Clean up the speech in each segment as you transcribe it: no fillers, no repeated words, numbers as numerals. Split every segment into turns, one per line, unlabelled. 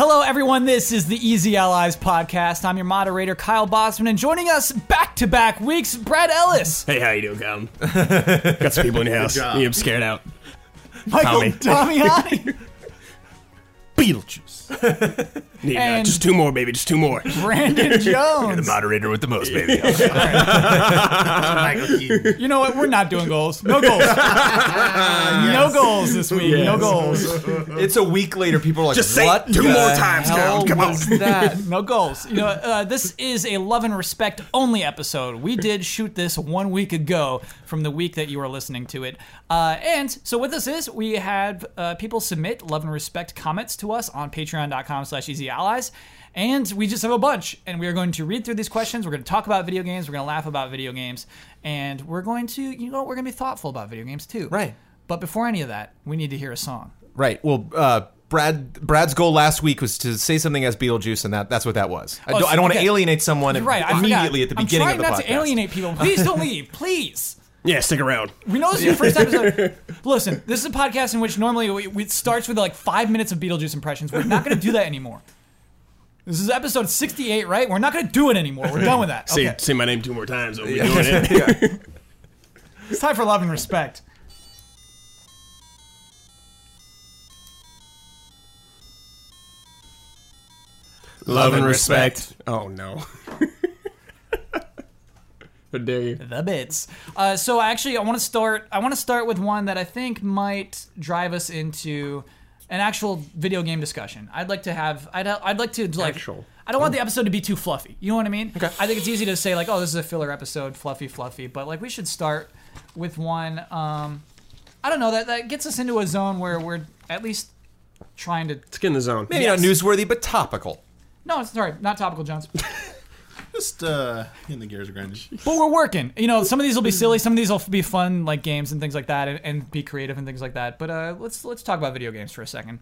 Hello, everyone. This is the Easy Allies podcast. I'm your moderator, Kyle Bosman, and joining us back-to-back weeks, Brad Ellis.
Hey, how you doing, Calvin? Got some people in your house. I'm scared out.
Michael Damiani.
Beetlejuice.
And-
just two more, baby. Just two more.
Brandon
The
Jones.
moderator with the most, baby.
Michael Keaton.
You know what? We're not doing goals. No goals. No goals this week.
Yes.
No goals.
It's a week later. People are like,
Just say
what?
two
the
more times,
hell
Come on.
was that?
No goals. You know, this is a love and respect only episode. We did shoot this 1 week ago from the week that you are listening to it. And so what this is, we had people submit love and respect comments to us on patreon.com/easyallies. And we just have a bunch. And we are going to read through these questions. We're going to talk about video games. We're going to laugh about video games. And we're going to, we're going to be thoughtful about video games too.
Right.
But before any of that, we need to hear a song.
Right. Well, Brad's goal last week was to say something as Beetlejuice, and that's what that was. I don't want to alienate someone
Right, I
immediately
forgot.
at the beginning of the podcast.
I'm trying not to alienate people. Please don't leave. Please.
Yeah, stick around.
We know this is your first episode. Listen, this is a podcast in which normally it starts with like 5 minutes of Beetlejuice impressions. We're not going to do that anymore. This is episode 68, right? We're not going to do it anymore. We're done with that. Okay.
Say my name two more times. I'll be doing it.
Yeah.
It's time for love and respect.
Love and respect. Oh, no. How dare you?
The bits. So actually, I want to start with one that I think might drive us into an actual video game discussion. I'd like to like.
Actual.
I don't want the episode to be too fluffy. You know what I mean?
Okay.
I think it's easy to say like, oh, this is a filler episode, fluffy, but like we should start with one. I don't know that gets us into a zone where we're at least trying to.
Let's get in the zone.
Maybe
Yes.
not newsworthy, but topical.
No, sorry, not topical, Jones.
Just in the gears are grinding.
But we're working. Some of these will be silly. Some of these will be fun, like games and things like that, and be creative and things like that. But let's talk about video games for a second.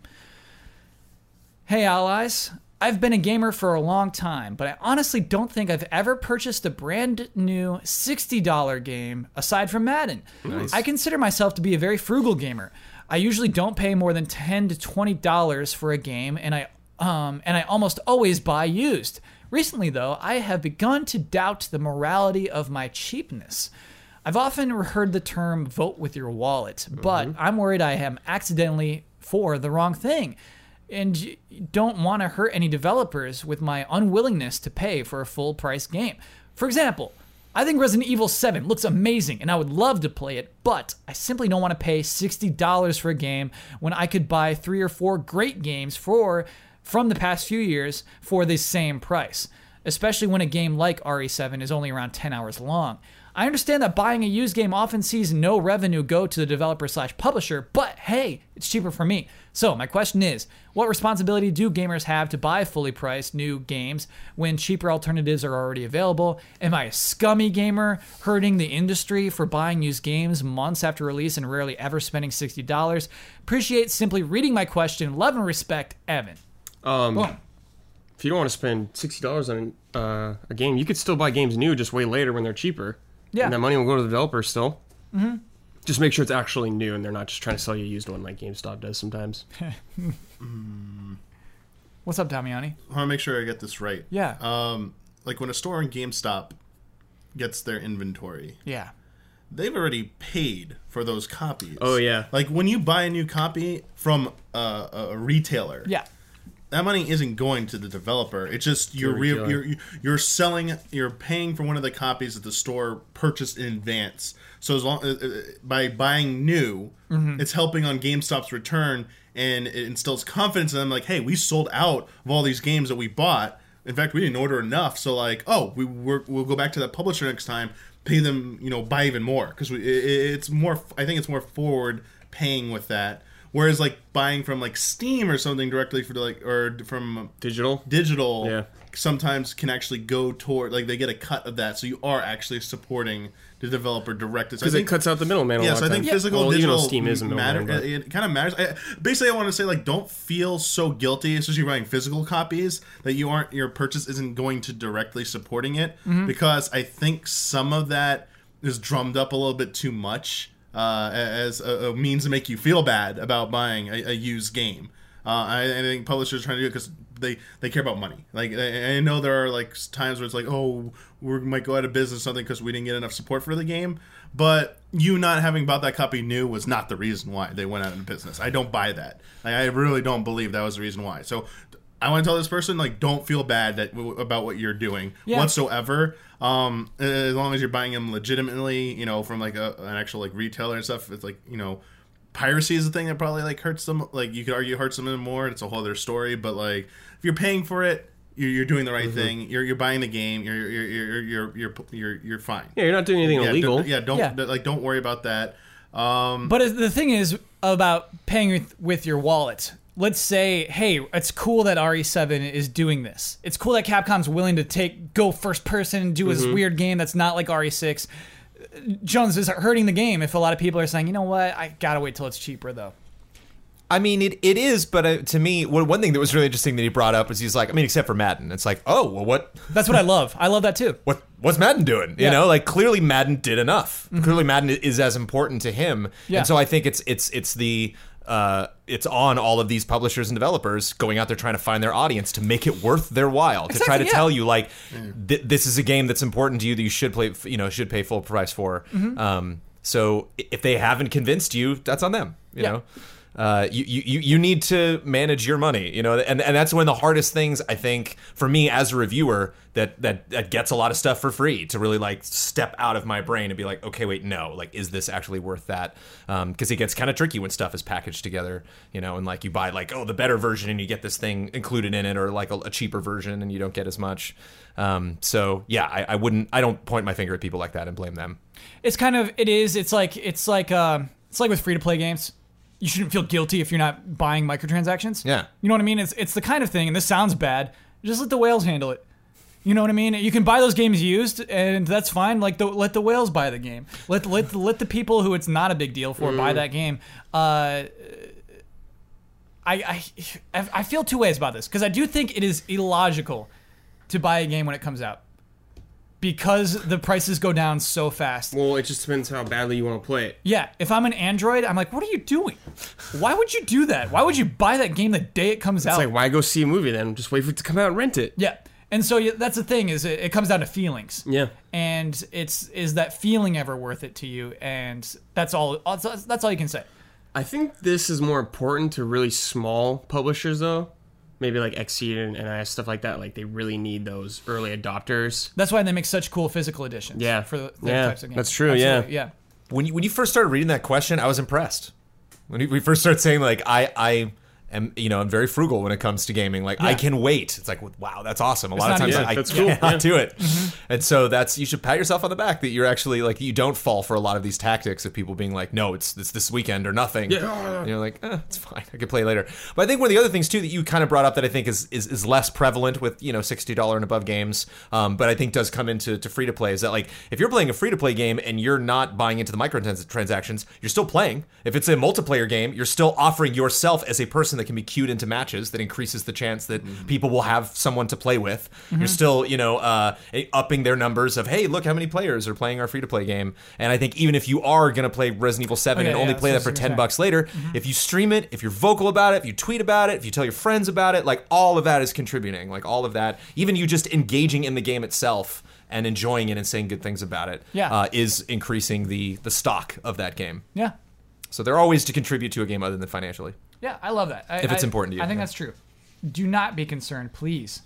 Hey, allies. I've been a gamer for a long time, but I honestly don't think I've ever purchased a brand new $60 game aside from Madden.
Nice.
I consider myself to be a very frugal gamer. I usually don't pay more than $10 to $20 for a game, and I almost always buy used. Recently, though, I have begun to doubt the morality of my cheapness. I've often heard the term vote with your wallet, but I'm worried I am accidentally for the wrong thing and don't want to hurt any developers with my unwillingness to pay for a full-price game. For example, I think Resident Evil 7 looks amazing and I would love to play it, but I simply don't want to pay $60 for a game when I could buy 3 or 4 great games from the past few years for the same price, especially when a game like RE7 is only around 10 hours long. I understand that buying a used game often sees no revenue go to the developer/publisher, but hey, it's cheaper for me. So my question is, what responsibility do gamers have to buy fully priced new games when cheaper alternatives are already available? Am I a scummy gamer hurting the industry for buying used games months after release and rarely ever spending $60? Appreciate simply reading my question. Love and respect, Evan. Boom.
If you don't want to spend $60 on a game, you could still buy games new just way later when they're cheaper.
Yeah.
And that money will go to the developer still. Mm-hmm. Just make sure it's actually new and they're not just trying to sell you a used one like GameStop does sometimes.
What's up, Damiani?
I want to make sure I get this right.
Yeah.
Like when a store in GameStop gets their inventory,
Yeah.
they've already paid for those copies.
Oh, yeah.
Like when you buy a new copy from a retailer,
Yeah.
that money isn't going to the developer. It's just you're selling, you're paying for one of the copies that the store purchased in advance. So as long by buying new, it's helping on GameStop's return, and it instills confidence in them. Like, hey, we sold out of all these games that we bought. In fact, we didn't order enough. So like, oh, we'll go back to that publisher next time, pay them, buy even more because it's more. I think it's more forward paying with that. Whereas like buying from like Steam or something directly or from
Digital,
yeah, sometimes can actually go toward like they get a cut of that, so you are actually supporting the developer directly.
because it cuts out the middleman.
Yes, I think physical, digital,
Steam is a middleman.
It kind of matters. Basically, I want to say like don't feel so guilty, especially buying physical copies, that your purchase isn't going to directly supporting it, because I think some of that is drummed up a little bit too much. As a means to make you feel bad about buying a used game. I think publishers are trying to do it because they care about money. Like, I know there are like times where it's like, oh, we might go out of business or something because we didn't get enough support for the game. But you not having bought that copy new was not the reason why they went out of business. I don't buy that. Like, I really don't believe that was the reason why. So I want to tell this person, like, don't feel bad about what you're doing whatsoever. As long as you're buying them legitimately, you know, from like an actual like retailer and stuff. It's like, you know, piracy is the thing that probably like hurts them. Like, you could argue hurts them more. It's a whole other story. But like, if you're paying for it, you're doing the right thing. You're buying the game. You're fine.
Yeah, you're not doing anything illegal.
Don't worry about that.
But the thing is about paying with your wallet. Let's say, hey, it's cool that RE7 is doing this. It's cool that Capcom's willing to go first person and do this weird game that's not like RE6. Jones, is hurting the game if a lot of people are saying, you know what, I gotta wait till it's cheaper though.
I mean, it is, but to me, one thing that was really interesting that he brought up was he's like, I mean, except for Madden. It's like, oh, well, what?
That's what I love. I love that too.
What's Madden doing? You know, like, clearly Madden did enough. Clearly Madden is as important to him. Yeah. And so I think it's on all of these publishers and developers going out there trying to find their audience to make it worth their while, to try to tell you, like, this is a game that's important to you that you should play, you know, should pay full price for. So if they haven't convinced you, that's on them, you know? You need to manage your money, you know, and that's one of the hardest things, I think, for me as a reviewer that gets a lot of stuff for free, to really like step out of my brain and be like, okay, wait, no, like, is this actually worth that? Because it gets kind of tricky when stuff is packaged together, you know, and like you buy like, oh, the better version and you get this thing included in it, or like a cheaper version and you don't get as much. So yeah, I don't point my finger at people like that and blame them.
It's like with free to play games. You shouldn't feel guilty if you're not buying microtransactions. Yeah. You know what I mean? It's the kind of thing, and this sounds bad, just let the whales handle it. You know what I mean? You can buy those games used, and that's fine. Like, let the whales buy the game. Let the people who it's not a big deal for buy that game. I feel two ways about this, because I do think it is illogical to buy a game when it comes out, because the prices go down so fast.
Well, it just depends how badly you want to play it.
Yeah, if I'm an Android, I'm like, what are you doing? Why would you do that? Why would you buy that game the day it comes out?
It's like, why go see a movie then? Just wait for it to come out and rent it.
Yeah, and so that's the thing, is it comes down to feelings.
Yeah.
And is that feeling ever worth it to you? And that's all you can say.
I think this is more important to really small publishers, though. Maybe like Xseed and NIS, stuff like that. Like, they really need those early adopters.
That's why they make such cool physical editions.
Yeah.
For the types of games.
That's true.
Absolutely,
yeah.
When you first started reading that question, I was impressed. When we first started saying, like, I am, you know, I'm very frugal when it comes to gaming. Like, I can wait. It's like, wow, that's awesome. A lot of times I can't do it. And so you should pat yourself on the back that you're actually, like, you don't fall for a lot of these tactics of people being like, no, it's this weekend or nothing. Yeah. And you're like, it's fine, I can play later. But I think one of the other things too that you kind of brought up that I think is less prevalent with, you know, $60 and above games, but I think does come into free to play, is that, like, if you're playing a free to play game and you're not buying into the microtransactions, you're still playing. If it's a multiplayer game, you're still offering yourself as a person that can be queued into matches, that increases the chance that people will have someone to play with. You're still, you know, upping their numbers of, hey, look how many players are playing our free-to-play game. And I think even if you are going to play Resident Evil 7 and only play that for $10 later, if you stream it, if you're vocal about it, if you tweet about it, if you tell your friends about it, like, all of that is contributing. Like, all of that, even you just engaging in the game itself and enjoying it and saying good things about it, is increasing the stock of that game.
Yeah.
So there are ways to contribute to a game other than financially.
Yeah, I love that.
If it's important to you.
I think that's true. Do not be concerned, please.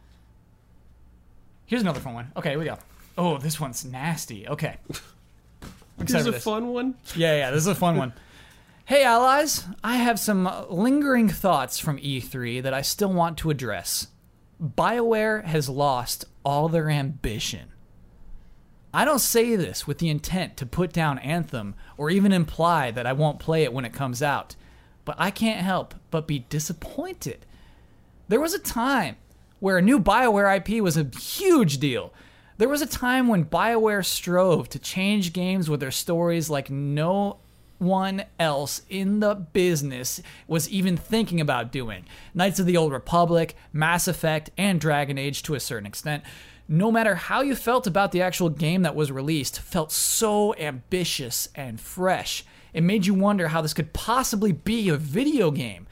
Here's another fun one. Okay, here we go. Oh, this one's nasty. Okay.
This is a fun one?
Yeah, this is a fun one. Hey, allies. I have some lingering thoughts from E3 that I still want to address. BioWare has lost all their ambition. I don't say this with the intent to put down Anthem or even imply that I won't play it when it comes out, but I can't help but be disappointed. There was a time where a new BioWare IP was a huge deal. There was a time when BioWare strove to change games with their stories like no one else in the business was even thinking about doing. Knights of the Old Republic, Mass Effect, and Dragon Age to a certain extent. No matter how you felt about the actual game that was released, felt so ambitious and fresh. It made you wonder how this could possibly be a video game.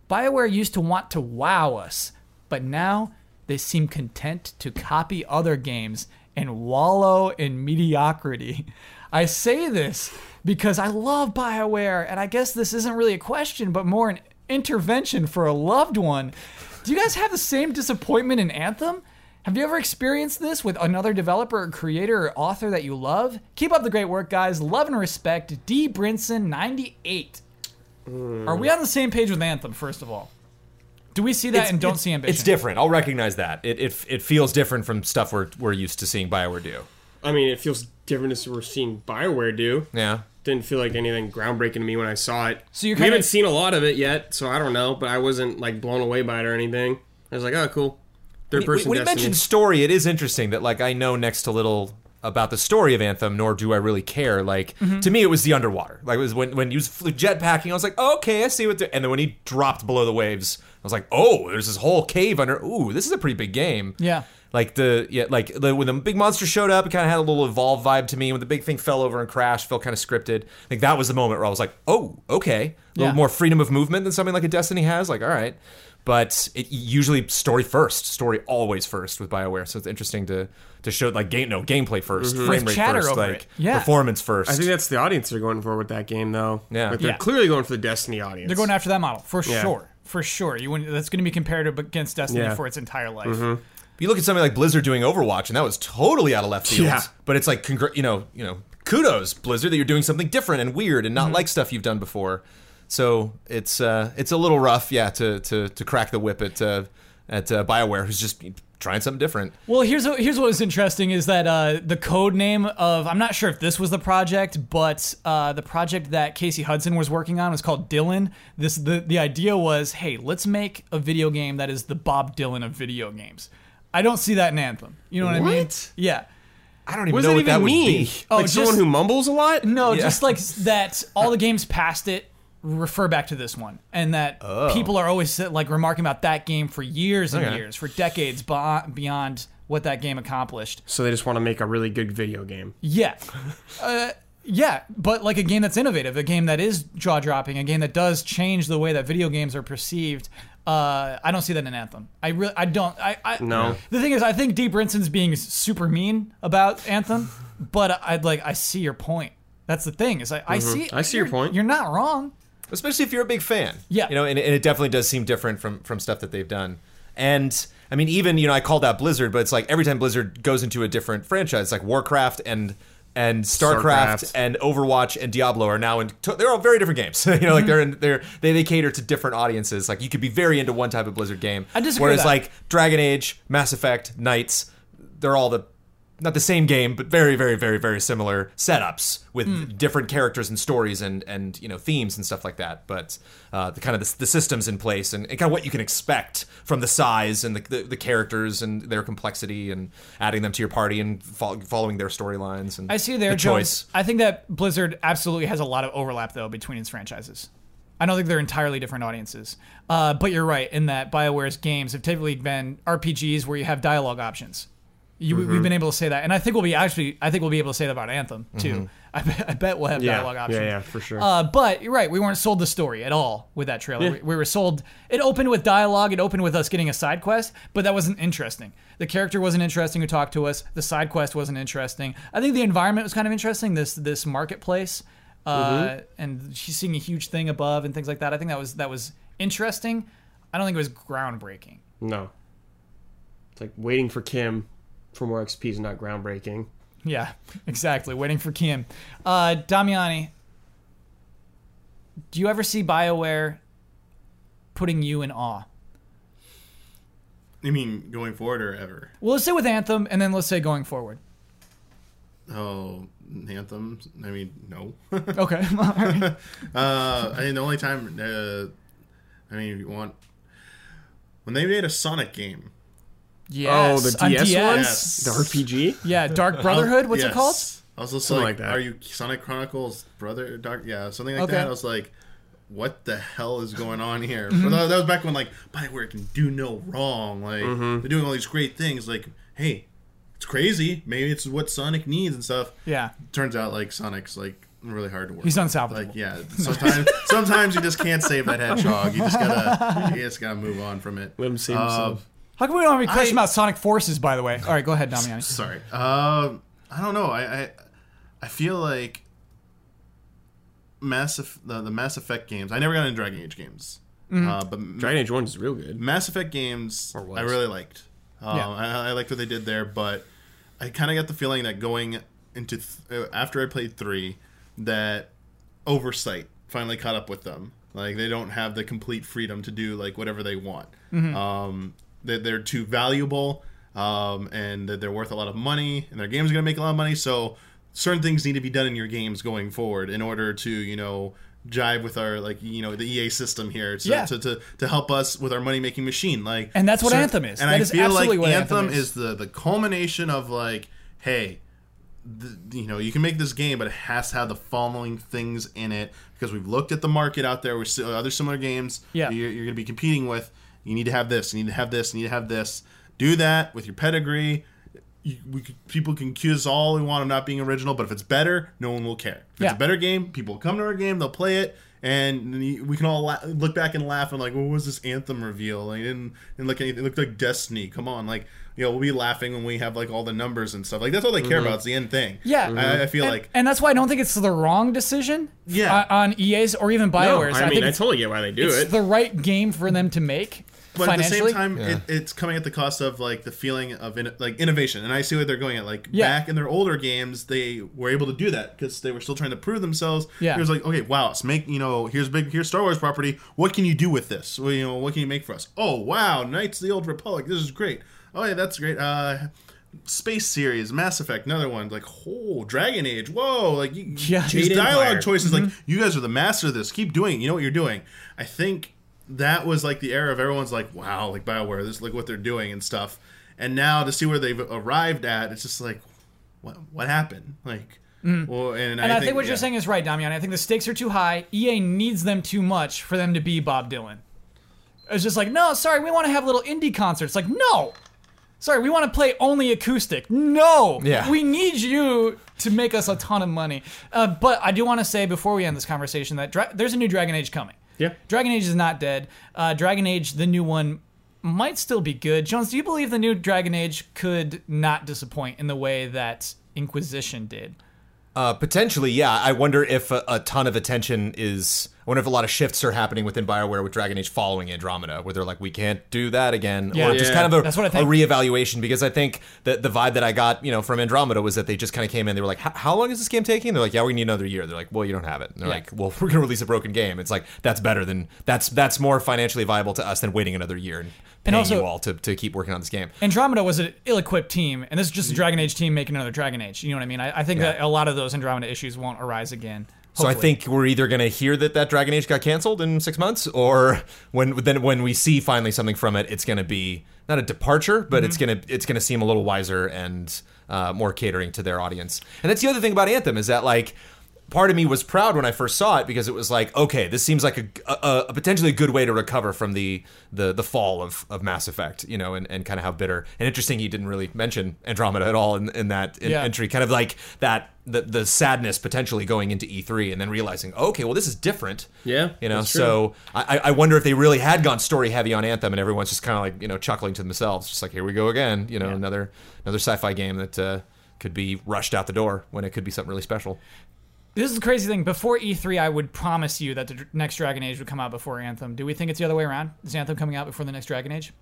BioWare used to want to wow us, but now they seem content to copy other games and wallow in mediocrity. I say this because I love BioWare, and I guess this isn't really a question, but more an intervention for a loved one. Do you guys have the same disappointment in Anthem? Have you ever experienced this with another developer or creator or author that you love? Keep up the great work, guys. Love and respect, D. Brinson 98. Are we on the same page with Anthem, first of all? Do we see that and don't see ambition?
It's different. I'll recognize that. It feels different from stuff we're used to seeing BioWare do.
I mean, it feels different as we're seeing BioWare do.
Yeah.
Didn't feel like anything groundbreaking to me when I saw it.
So we
haven't seen a lot of it yet, so I don't know, but I wasn't like blown away by it or anything. I was like, oh, cool. Third-person
When you mentioned story, it is interesting that like I know next to little about the story of Anthem, nor do I really care. Like to me, it was the underwater. Like it was when he was jetpacking, I was like, oh, okay, I see what. And then when he dropped below the waves, I was like, oh, there's this whole cave under. Ooh, this is a pretty big game.
Yeah.
Like when the big monster showed up, it kind of had a little Evolve vibe to me. When the big thing fell over and crashed, felt kind of scripted. I think that was the moment where I was like, oh, okay, a little more freedom of movement than something like a Destiny has. Like, all right. But it usually story always first with BioWare. So it's interesting to show like gameplay first, frame rate first, like performance first.
I think that's the audience they're going for with that game, though.
Yeah,
like, they're clearly going for the Destiny audience.
They're going after that model for sure. For sure, that's going to be comparative against Destiny for its entire life.
You look at something like Blizzard doing Overwatch, and that was totally out of left field.
Yeah.
But it's like, kudos, Blizzard, that you're doing something different and weird and not like stuff you've done before. So it's a little rough, to crack the whip at BioWare, who's just trying something different.
Well, here's what was interesting is that the code name of, I'm not sure if this was the project, but the project that Casey Hudson was working on was called Dylan. The idea was, hey, let's make a video game that is the Bob Dylan of video games. I don't see that in Anthem. You know what I mean? Yeah.
I don't even know what that would be.
Oh, like someone who mumbles a lot?
No, just like that all the games past it refer back to this one, and that people are always like remarking about that game for years and years, for decades beyond what that game accomplished.
So they just want to make a really good video game.
Yeah. Yeah, but like a game that's innovative, a game that is jaw-dropping, a game that does change the way that video games are perceived. I don't see that in Anthem. No. The thing is, I think D. Brinson's being super mean about Anthem, but I see your point. That's the thing is I see
your point.
You're not wrong.
Especially if you're a big fan.
Yeah.
And it definitely does seem different from stuff that they've done. And I mean, even, I called out Blizzard, but it's like every time Blizzard goes into a different franchise, like Warcraft and StarCraft and Overwatch and Diablo are now they're all very different games. Like they cater to different audiences. Like you could be very into one type of Blizzard game.
I disagree.
Whereas like Dragon Age, Mass Effect, Knights, they're all not the same game, but very, very, very, very similar setups with different characters and stories and themes and stuff like that. But the systems in place and kind of what you can expect from the size and the characters and their complexity and adding them to your party and following their storylines. And
I see their
choice.
I think that Blizzard absolutely has a lot of overlap though between its franchises. I don't think they're entirely different audiences. But you're right in that BioWare's games have typically been RPGs where you have dialogue options. We've been able to say that, and I think we'll be able to say that about Anthem too. I bet we'll have dialogue options.
Yeah, for sure.
But you're right, we weren't sold the story at all with that trailer. We were sold. It opened with dialogue. It opened with us getting a side quest, but that wasn't interesting. The character wasn't interesting who talked to us. The side quest wasn't interesting. I think the environment was kind of interesting. This marketplace, and she's seeing a huge thing above and things like that. I think that was interesting. I don't think it was groundbreaking.
No. It's like waiting for Kim. For more XP is not groundbreaking.
Yeah, exactly. Waiting for Kim. Damiani, do you ever see BioWare putting you in awe?
You mean going forward or ever?
Well, let's say with Anthem, and then let's say going forward.
Oh, Anthem? I mean, no.
Okay. All right.
I mean, the only time... if you want... When they made a Sonic game...
Yes.
Oh, the DS ones?
Yes.
The RPG?
Yeah, Dark Brotherhood, what's it called?
I was also like that. Are you Sonic Chronicles Brother Dark? Yeah, something like that. I was like, what the hell is going on here? But that was back when like BioWare can do no wrong. Like they're doing all these great things. Like, hey, it's crazy. Maybe it's what Sonic needs and stuff.
Yeah.
Turns out like Sonic's like really hard to work.
He's unsalvageable.
Like, yeah, sometimes you just can't save that hedgehog. You just gotta move on from it.
Let him save himself.
How come we don't have any question about Sonic Forces, by the way? All right, go ahead, Damiani.
Sorry. I don't know. I feel like the Mass Effect games. I never got into Dragon Age games. But
Dragon Age 1 is real good.
Mass Effect games I really liked. I liked what they did there, but I kind of got the feeling that going into after I played 3, that Oversight finally caught up with them. Like, they don't have the complete freedom to do like whatever they want. They're too valuable, and they're worth a lot of money, and their games are going to make a lot of money. So certain things need to be done in your games going forward in order to jive with our the EA system here to help us with our money making machine. Like,
and that's what Anthem is.
And
I
feel like Anthem is the culmination of like, hey, you can make this game, but it has to have the following things in it, because we've looked at the market out there with other similar games. You're going to be competing with. You need to have this. You need to have this. You need to have this. Do that with your pedigree. People can accuse us all we want of not being original, but if it's better, no one will care. If it's a better game, people will come to our game, they'll play it, and we can all look back and laugh and like, what was this Anthem reveal? Like, it didn't look anything. It looked like Destiny. Come on, like, we'll be laughing when we have like all the numbers and stuff. Like, that's all they care about. It's the end thing.
Yeah,
I feel like,
and that's why I don't think it's the wrong decision. On EA's or even BioWare's.
I totally get why they do it.
It's the right game for them to make.
But at the same time, it's coming at the cost of like the feeling of innovation, and I see what they're going at. Like, back in their older games, they were able to do that because they were still trying to prove themselves. It was like, okay, wow, let's make here's Star Wars property. What can you do with this? Well, what can you make for us? Oh wow, Knights of the Old Republic. This is great. Oh yeah, that's great. Space series, Mass Effect, another one. Like, Dragon Age. Whoa, like these dialogue choices. Like, you guys are the master of this. Keep doing it. You know what you're doing. I think that was like the era of everyone's like, wow, like BioWare, this is like what they're doing and stuff. And now to see where they've arrived at, it's just like, what happened? Like, well, and I think what
you're saying is right, Damian. I think the stakes are too high. EA needs them too much for them to be Bob Dylan. It's just like, no, sorry, we want to have little indie concerts. Like, no. Sorry, we want to play only acoustic. No. We need you to make us a ton of money. But I do want to say before we end this conversation that there's a new Dragon Age coming.
Yeah.
Dragon Age is not dead. Dragon Age, the new one, might still be good. Jones, do you believe the new Dragon Age could not disappoint in the way that Inquisition did?
Potentially, yeah. I wonder if a ton of attention is... I wonder if a lot of shifts are happening within BioWare with Dragon Age following Andromeda, where they're like, we can't do that again. Or just kind of a reevaluation, because I think that the vibe that I got from Andromeda was that they just kind of came in, they were like, how long is this game taking? They're like, yeah, we need another year. They're like, well, you don't have it. And they're like, well, we're going to release a broken game. It's like, that's better than... That's more financially viable to us than waiting another year and paying also, you all to keep working on this game.
Andromeda was an ill-equipped team, and this is just a Dragon Age team making another Dragon Age. You know what I mean? I think that a lot of those Andromeda issues won't arise again. Hopefully.
So I think we're either going to hear that Dragon Age got canceled in 6 months, or when we see finally something from it, it's going to be not a departure, but it's going to seem a little wiser and more catering to their audience. And that's the other thing about Anthem, is that like part of me was proud when I first saw it, because it was like, okay, this seems like a potentially good way to recover from the fall of Mass Effect, and kind of how bitter and interesting. He didn't really mention Andromeda at all in that entry, kind of like that. The sadness potentially going into E3 and then realizing, okay, well, this is different.
Yeah,
so I wonder if they really had gone story heavy on Anthem, and everyone's just kind of like chuckling to themselves, just like, here we go again, another sci-fi game that could be rushed out the door when it could be something really special.
This is the crazy thing. Before E3, I would promise you that the next Dragon Age would come out before Anthem. Do we think it's the other way around? Is Anthem coming out before the next Dragon Age?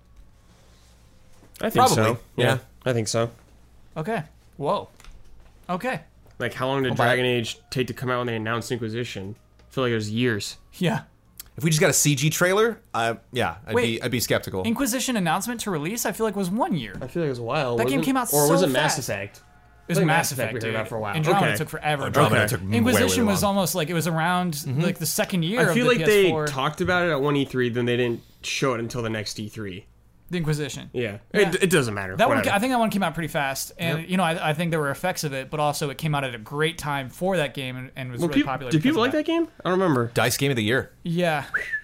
I think so. Yeah, I think so.
Okay. Whoa. Okay.
Like, how long did Dragon Age take to come out when they announced Inquisition? I feel like it was years.
Yeah.
If we just got a CG trailer, I'd be skeptical.
Inquisition announcement to release, I feel like was 1 year.
I feel like it was a while.
That game came out so fast.
Or was it Mass Effect?
It was Mass Effect,
we heard about for a while.
Andromeda took forever.
Andromeda took
Inquisition
way
was almost like it was around like the second year.
I feel
of the
like
PS4.
they talked about it at one E3, then they didn't show it until the next E3.
The Inquisition.
Yeah. It doesn't matter.
That one, I think that one came out pretty fast, and I think there were effects of it, but also it came out at a great time for that game and was really popular.
Did people like that game? I don't remember.
DICE Game of the Year.
Yeah.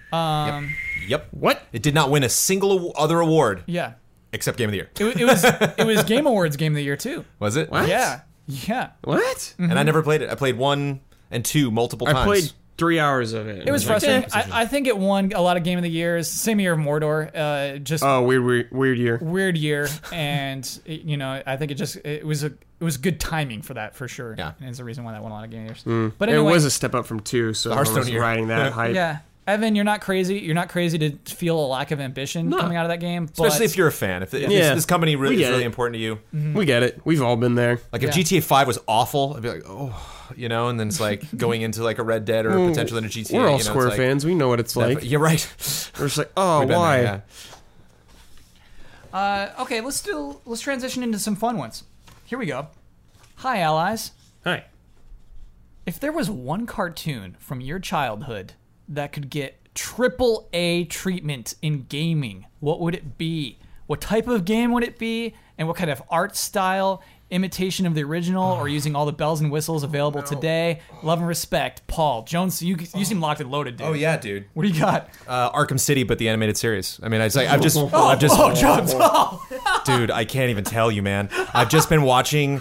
Yep.
What?
It did not win a single other award.
Yeah.
Except Game of the Year.
It was Game Awards Game of the Year too.
Was it?
What?
Yeah. Yeah.
What?
Mm-hmm.
And I never played it. I played one and 2 multiple times.
I played 3 hours of it.
It was frustrating. I think it won a lot of Game of the Years. Same year of Mordor.
Weird year.
Weird year, and I think it was good timing for that for sure.
Yeah,
and it's the reason why that won a lot of Game of the Years. But anyway,
it was a step up from 2, so I was riding that hype.
Yeah. Evan, you're not crazy. You're not crazy to feel a lack of ambition coming out of that game.
Especially if you're a fan. If this company really is really important to you.
Mm-hmm. We get it. We've all been there.
Like if GTA 5 was awful, I'd be like, and then it's like going into like a Red Dead or potentially in a GTA.
We're all Square fans. We know what it's like.
You're right.
We're just like, why?
Okay, let's transition into some fun ones. Here we go. Hi, allies.
Hi.
If there was one cartoon from your childhood that could get AAA treatment in gaming, what would it be? What type of game would it be? And what kind of art style? Imitation of the original or using all the bells and whistles available today? Love and respect, Paul. Jones, you seem locked and loaded, dude.
Oh, yeah, dude.
What do you got?
Arkham City, but the animated series. I mean, I've just
Jones.
Dude, I can't even tell you, man. I've just been watching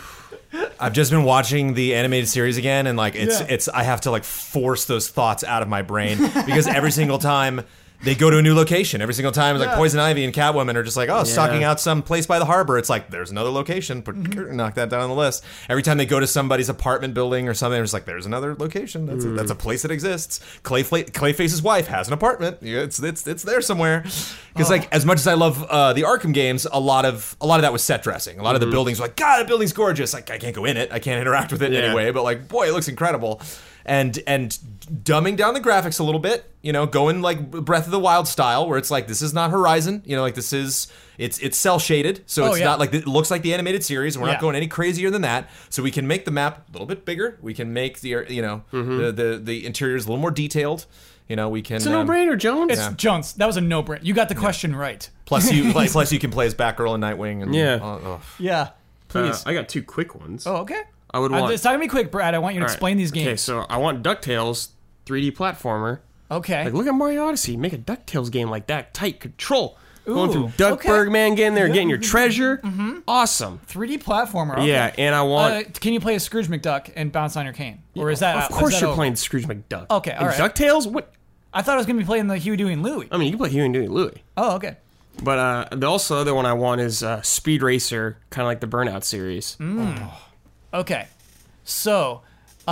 the animated series again, and like it's I have to like force those thoughts out of my brain because every single time they go to a new location, every single time it's like Poison Ivy and Catwoman are just like, stalking out some place by the harbor. It's like there's another location, knock that down on the list. Every time they go to somebody's apartment building or something, it's like there's another location. That's a place that exists. Clayface's wife has an apartment. It's there somewhere. Because like as much as I love the Arkham games, a lot of that was set dressing. A lot of the buildings were like, God, the building's gorgeous. Like I can't go in it. I can't interact with it anyway. But like, boy, it looks incredible. And dumbing down the graphics a little bit, going like Breath of the Wild style, where it's like this is not Horizon, like this is it's cell shaded, so it's not like it looks like the animated series. And we're not going any crazier than that, so we can make the map a little bit bigger. We can make the the interiors a little more detailed. We can.
It's a no-brainer, Jones.
It's Jones. That was a no-brainer. You got the question right.
Plus you can play as Batgirl and Nightwing. And,
yeah. Please.
I got 2 quick ones.
Oh, okay.
I would want.
It's not gonna be quick, Brad. I want you to explain these games.
Okay, so I want DuckTales 3D platformer.
Okay.
Like, look at Mario Odyssey. Make a DuckTales game like that. Tight control. Going through Duckburg, man, getting there, getting your treasure. Mm-hmm. Awesome.
3D platformer. Okay.
Yeah, and I want.
Can you play as Scrooge McDuck and bounce on your cane? Or is that?
Of course, you're playing Scrooge McDuck.
Okay, all right.
DuckTales? What?
I thought I was gonna be playing the Huey, Dewey, and Louie.
I mean, you can play Huey and Dewey and Louie.
Oh, okay.
But the other one I want is Speed Racer, kind of like the Burnout series.
Okay. So,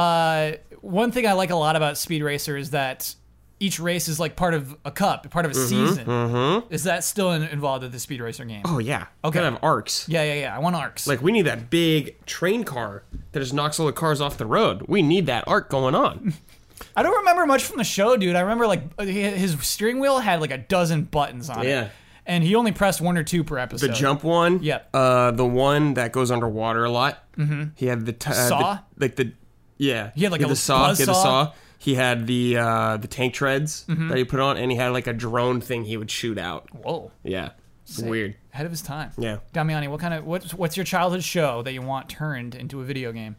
one thing I like a lot about Speed Racer is that each race is like part of a cup, part of a season. Mm-hmm. Is that still involved in the Speed Racer game?
Oh, yeah.
Okay.
Gotta have arcs.
Yeah. I want arcs.
Like, we need that big train car that just knocks all the cars off the road. We need that arc going on.
I don't remember much from the show, dude. I remember like his steering wheel had like a dozen buttons on it.
Yeah.
And he only pressed 1 or 2 per episode.
The jump one.
Yep.
The one that goes underwater a lot.
Mm-hmm.
He had the
saw.
He had like
the saw.
He had the saw. He had the tank treads that he put on, and he had like a drone thing he would shoot out.
Whoa.
Yeah. Weird.
Ahead of his time.
Yeah.
Damiani, what's your childhood show that you want turned into a video game?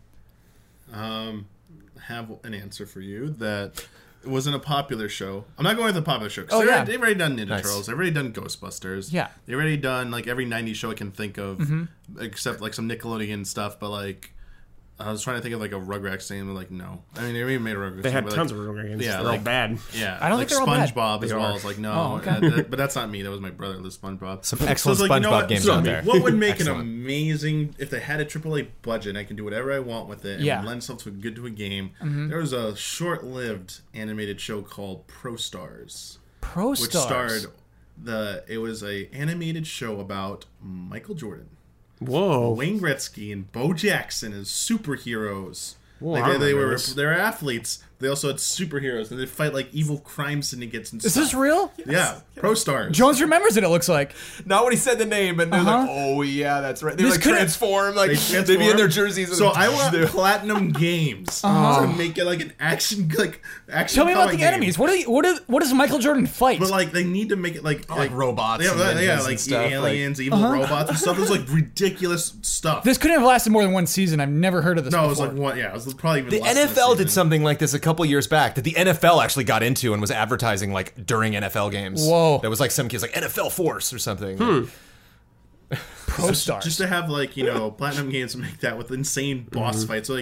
Have an answer for you that. It wasn't a popular show. I'm not going with a popular show. They've already done Ninja Turtles. They've already done Ghostbusters.
Yeah.
They've already done like every 90s show I can think of, except like some Nickelodeon stuff. But like, I was trying to think of like a Rugrats game. But like, no. I mean, they already made a Rugrats game.
They had tons of Rugrats games.
Yeah,
they're all bad.
Yeah.
I don't
like
think they're all bad.
SpongeBob as well. It's like, no.
Oh, okay.
But that's not me. That was my brother, the SpongeBob.
Some excellent
so
SpongeBob games out there.
What would make an amazing, if they had a AAA budget and I can do whatever I want with it and lend itself good to a game, there was a short-lived animated show called Pro Stars.
Pro Stars?
Which starred, it was a animated show about Michael Jordan.
Whoa.
Wayne Gretzky and Bo Jackson as superheroes.
Whoa,
like they were athletes. They also had superheroes, and they fight like evil crime syndicates and stuff.
Is this real?
Yeah, Pro Stars.
Jones remembers it looks like.
Not when he said the name, but they're like, oh yeah, that's right. They like transform, like they'd be in their jerseys.
So I want Platinum Games to make it like an action.
Tell me about the enemies. What does Michael Jordan fight?
But like they need to make it like
robots.
Like aliens, evil robots and stuff. It was like ridiculous stuff.
This couldn't have lasted more than one season. I've never heard of this.
No,
before.
it was like one. Yeah, it was probably even
the NFL did something like this a couple years back that the NFL actually got into and was advertising like during NFL games.
Whoa.
There was like some kids like NFL Force or something.
Pro Stars.
Just to have like, Platinum Games make that with insane boss fights. So like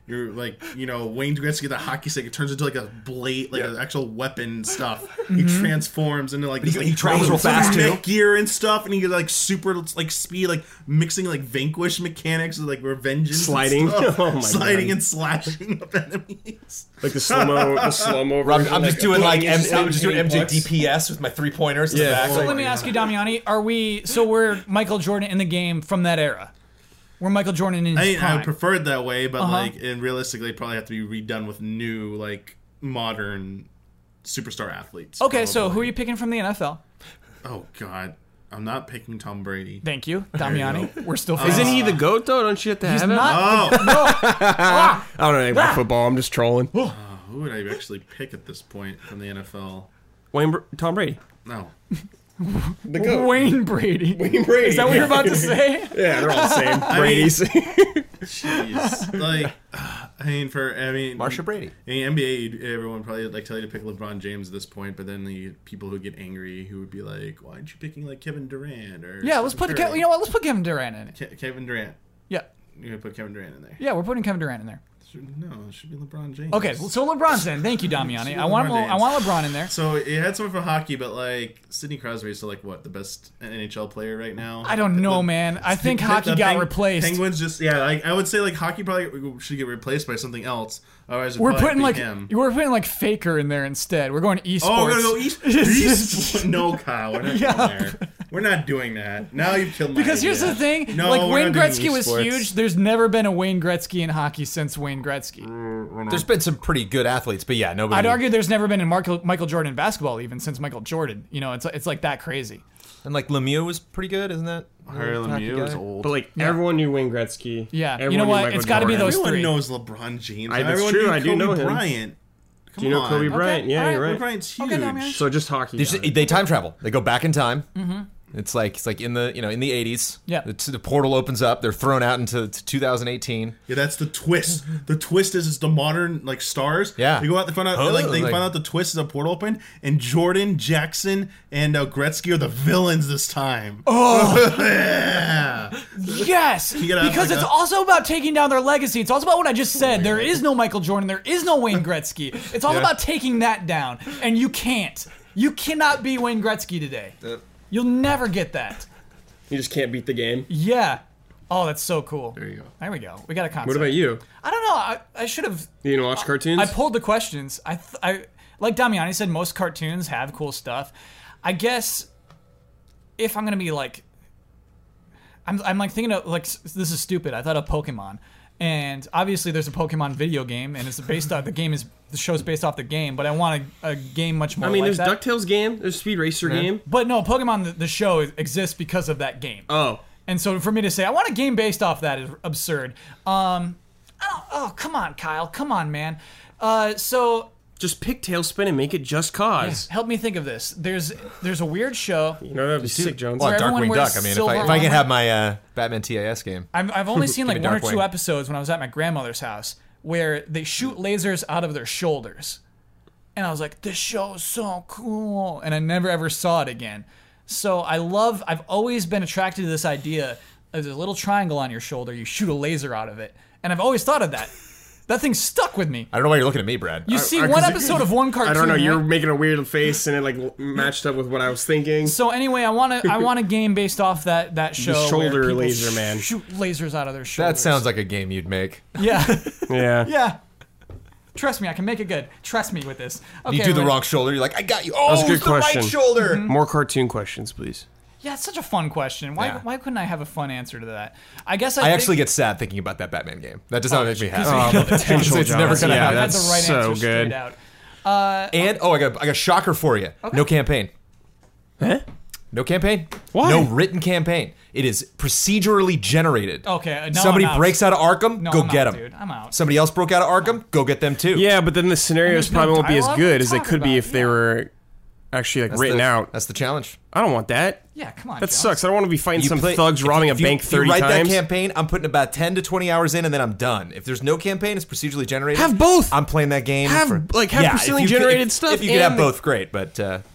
you're like, Wayne Gretzky, the hockey stick, it turns into like a blade, like an actual weapon stuff. He transforms into like
he travels real fast too.
Gear and stuff, and he gets like super like speed, like mixing like Vanquish mechanics with like Revengeance,
sliding,
sliding and slashing up enemies.
Like the slow mo.
I'm just doing MJ DPS with my 3-pointers in the back.
So let me ask you, Damiani, we're Michael Jordan in the game from that era? We're Michael Jordan in his prime.
I prefer it that way, but and realistically, it'd probably have to be redone with new, like, modern superstar athletes.
Okay,
probably.
So who are you picking from the NFL?
Oh, God. I'm not picking Tom Brady.
Thank you, Damiani. We're still
Isn't he the GOAT, though? Don't you have to have him?
Not
I don't know anything about football. I'm just trolling.
Who would I actually pick at this point from the NFL?
Tom Brady.
No.
The GOAT.
Wayne Brady.
Is
that what you're about to say?
Yeah, they're all the same. Brady's.
Jeez. Like,
Marsha Brady.
In NBA, everyone would probably tell you to pick LeBron James at this point, but then the people who get angry who would be like, why aren't you picking like Kevin Durant or
let's put let's put Kevin Durant in it.
Kevin Durant.
Yeah.
You're gonna put Kevin Durant in there.
Yeah, we're putting Kevin Durant in there.
No, it should be LeBron James.
Okay, so LeBron's in. Thank you, Damiani. I want LeBron in there.
So it had someone for hockey, but like Sidney Crosby is still like what, the best NHL player right now?
I don't know, man. I think hockey got replaced.
Penguins just I would say like hockey probably should get replaced by something else. Otherwise,
we're putting like Faker in there instead. We're going esports.
Oh, we're gonna go esports. No, Kyle, we're not going there. We're not doing that. Now you've killed my
Because
idea.
Here's the thing,
no,
like Wayne Gretzky was huge. There's never been a Wayne Gretzky in hockey since Wayne Gretzky.
There's been some pretty good athletes, but yeah, nobody.
I'd argue there's never been a Michael Jordan in basketball even since Michael Jordan. It's like that crazy.
And like Lemieux was pretty good, isn't that?
Harry Lemieux was old.
But like everyone knew Wayne Gretzky.
Yeah, you know what? It's got to be those
Everyone
three.
knows LeBron James.
That's true. I do know him.
Bryant.
Do you know Kobe Bryant? Yeah, you're right.
Kobe Bryant's huge.
So just hockey.
They time travel. They go back in time. Mm-hmm. It's like in the in the 80s.
Yeah.
The portal opens up. They're thrown out into 2018.
Yeah, that's the twist. The twist is it's the modern like stars.
Yeah.
They go out. They find out find out the twist is a portal open, and Jordan, Jackson, and Gretzky are the villains this time.
Oh.
Yeah.
Yes, because it's also about taking down their legacy. It's also about what I just said. There is no Michael Jordan. There is no Wayne Gretzky. It's all about taking that down, and you can't. You cannot be Wayne Gretzky today. You'll never get that.
You just can't beat the game.
Yeah. Oh, that's so cool.
There you go.
There we go. We got a concept.
What about you?
I don't know. I should have.
You didn't watch cartoons?
I pulled the questions. I like Damiani said, most cartoons have cool stuff. I guess if I'm gonna be like, I'm like thinking of like this is stupid. I thought of Pokemon. And obviously, there's a Pokemon video game, and it's based off the show's based off the game. But I want a game much more.
There's DuckTales game, there's Speed Racer game.
But no, Pokemon the show exists because of that game.
Oh,
and so for me to say I want a game based off that is absurd. Come on, Kyle, come on, man. So
just pick Tailspin and make it Just Cause.
Help me think of this. There's a weird show.
You know that'd be sick, Jones.
Well, Darkwing Duck. I mean, if I can have my Batman TAS game.
I've only seen like one or two episodes when I was at my grandmother's house where they shoot lasers out of their shoulders, and I was like, this show is so cool, and I never ever saw it again. So I've always been attracted to this idea. There's a little triangle on your shoulder. You shoot a laser out of it, and I've always thought of that. That thing stuck with me.
I don't know why you're looking at me, Brad.
You see one episode of one cartoon.
I don't know.
Right?
You're making a weird face, and it like matched up with what I was thinking.
So anyway, I want a game based off that show.
The shoulder laser man.
Shoot lasers out of their shoulders.
That sounds like a game you'd make.
Yeah.
Yeah.
Yeah. Trust me, I can make it good. Trust me with this. Okay,
you do the wrong shoulder. You're like, I got you. Oh,
that's a good
it's the
question.
right shoulder.
Mm-hmm.
More cartoon questions, please.
Yeah, it's such a fun question. Why couldn't I have a fun answer to that? I guess
I actually get sad thinking about that Batman game. That does not make me happy.
Potential.
It's never gonna happen.
That's the right
so
answer
good.
straight out.
And I got a shocker for you. Okay. No campaign.
Huh?
No campaign.
Why?
No written campaign. It is procedurally generated.
Okay. No,
Somebody
I'm out.
breaks out of Arkham,
No,
go
I'm
get
out,
them.
dude. I'm out.
Somebody else broke out of Arkham, go get them too.
Yeah, but then the scenarios
there's no
probably won't be as
dialogue?
good as
What
they
are you
could be
talking
if they
about?
were actually like written out.
That's the challenge.
I don't want that.
Yeah, come on.
That
Jones.
sucks. I don't want to be fighting some
play-
thugs robbing a
if you-
bank 30
you write
times.
that campaign, I'm putting about 10 to 20 hours in, and then I'm done. If there's no campaign, it's procedurally generated.
Have both.
I'm playing that game.
Have procedurally generated stuff.
If you could have
and
both, great. But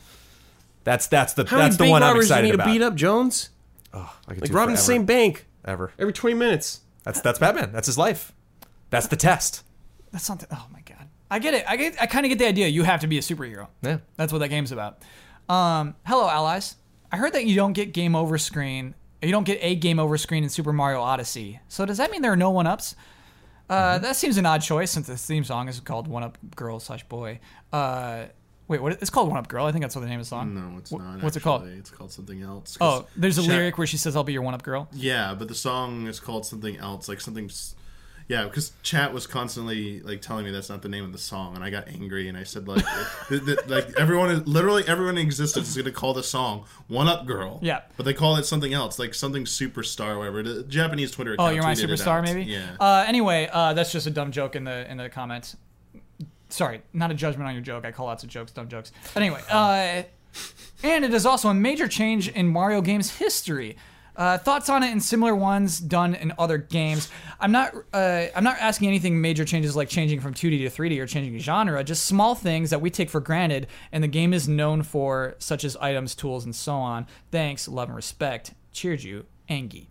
that's the
How many
the
bank
one I'm
robbers do you
excited
need
about.
to beat up, Jones?
Oh, I could
Like
do
robbing the
forever.
same bank
Ever.
every 20 minutes.
That's Batman. That's his life. That's the test.
That's not. Oh my god. I get it. I kind of get the idea. You have to be a superhero.
Yeah.
That's what that game's about. Hello, allies. I heard that you don't get game over screen. You don't get a game over screen in Super Mario Odyssey. So does that mean there are no 1-ups? That seems an odd choice since the theme song is called 1-Up Girl / Boy. Wait, what? It's called 1-Up Girl. I think that's what the name of the song.
No, it's not.
What's it called?
It's called something else.
Oh, there's a lyric where she says, "I'll be your 1-Up Girl."
Yeah, but the song is called something else, like something. Yeah, because chat was constantly like telling me that's not the name of the song, and I got angry and I said like, like literally everyone in existence is gonna call the song 1-Up Girl.
Yeah,
but they call it something else, like something superstar, or whatever. The Japanese Twitter account.
Oh, You're My Superstar, maybe.
Yeah.
Anyway, that's just a dumb joke in the comments. Sorry, not a judgment on your joke. I call lots of jokes dumb jokes. Anyway, and it is also a major change in Mario games history. Thoughts on it and similar ones done in other games. I'm not asking anything major changes like changing from 2D to 3D or changing genre, just small things that we take for granted and the game is known for, such as items, tools, and so on. Thanks, love, and respect. Cheers you, Angie.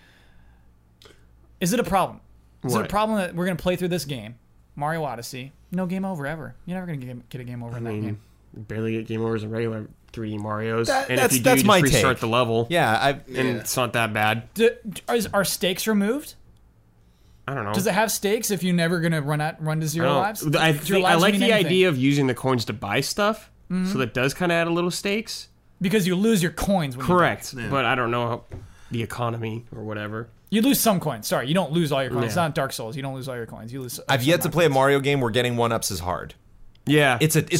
Is it a problem? Is it a problem that we're going to play through this game, Mario Odyssey, no game over ever? You're never going to get a game over in that game.
Barely get game overs in regular 3D Marios. And if you do, you just restart the level.
Yeah,
it's not that bad.
Are stakes removed?
I don't know.
Does it have stakes if you're never going to run to 0 lives?
I like the idea of using the coins to buy stuff, so that does kind of add a little stakes.
Because you lose your coins when
Correct.
you buy.
Yeah. But I don't know how the economy or whatever.
You lose some coins. Sorry, you don't lose all your coins. It's not Dark Souls. You don't lose all your coins. You lose.
I've yet to play a Mario game where getting 1-ups is hard.
Yeah,
it's a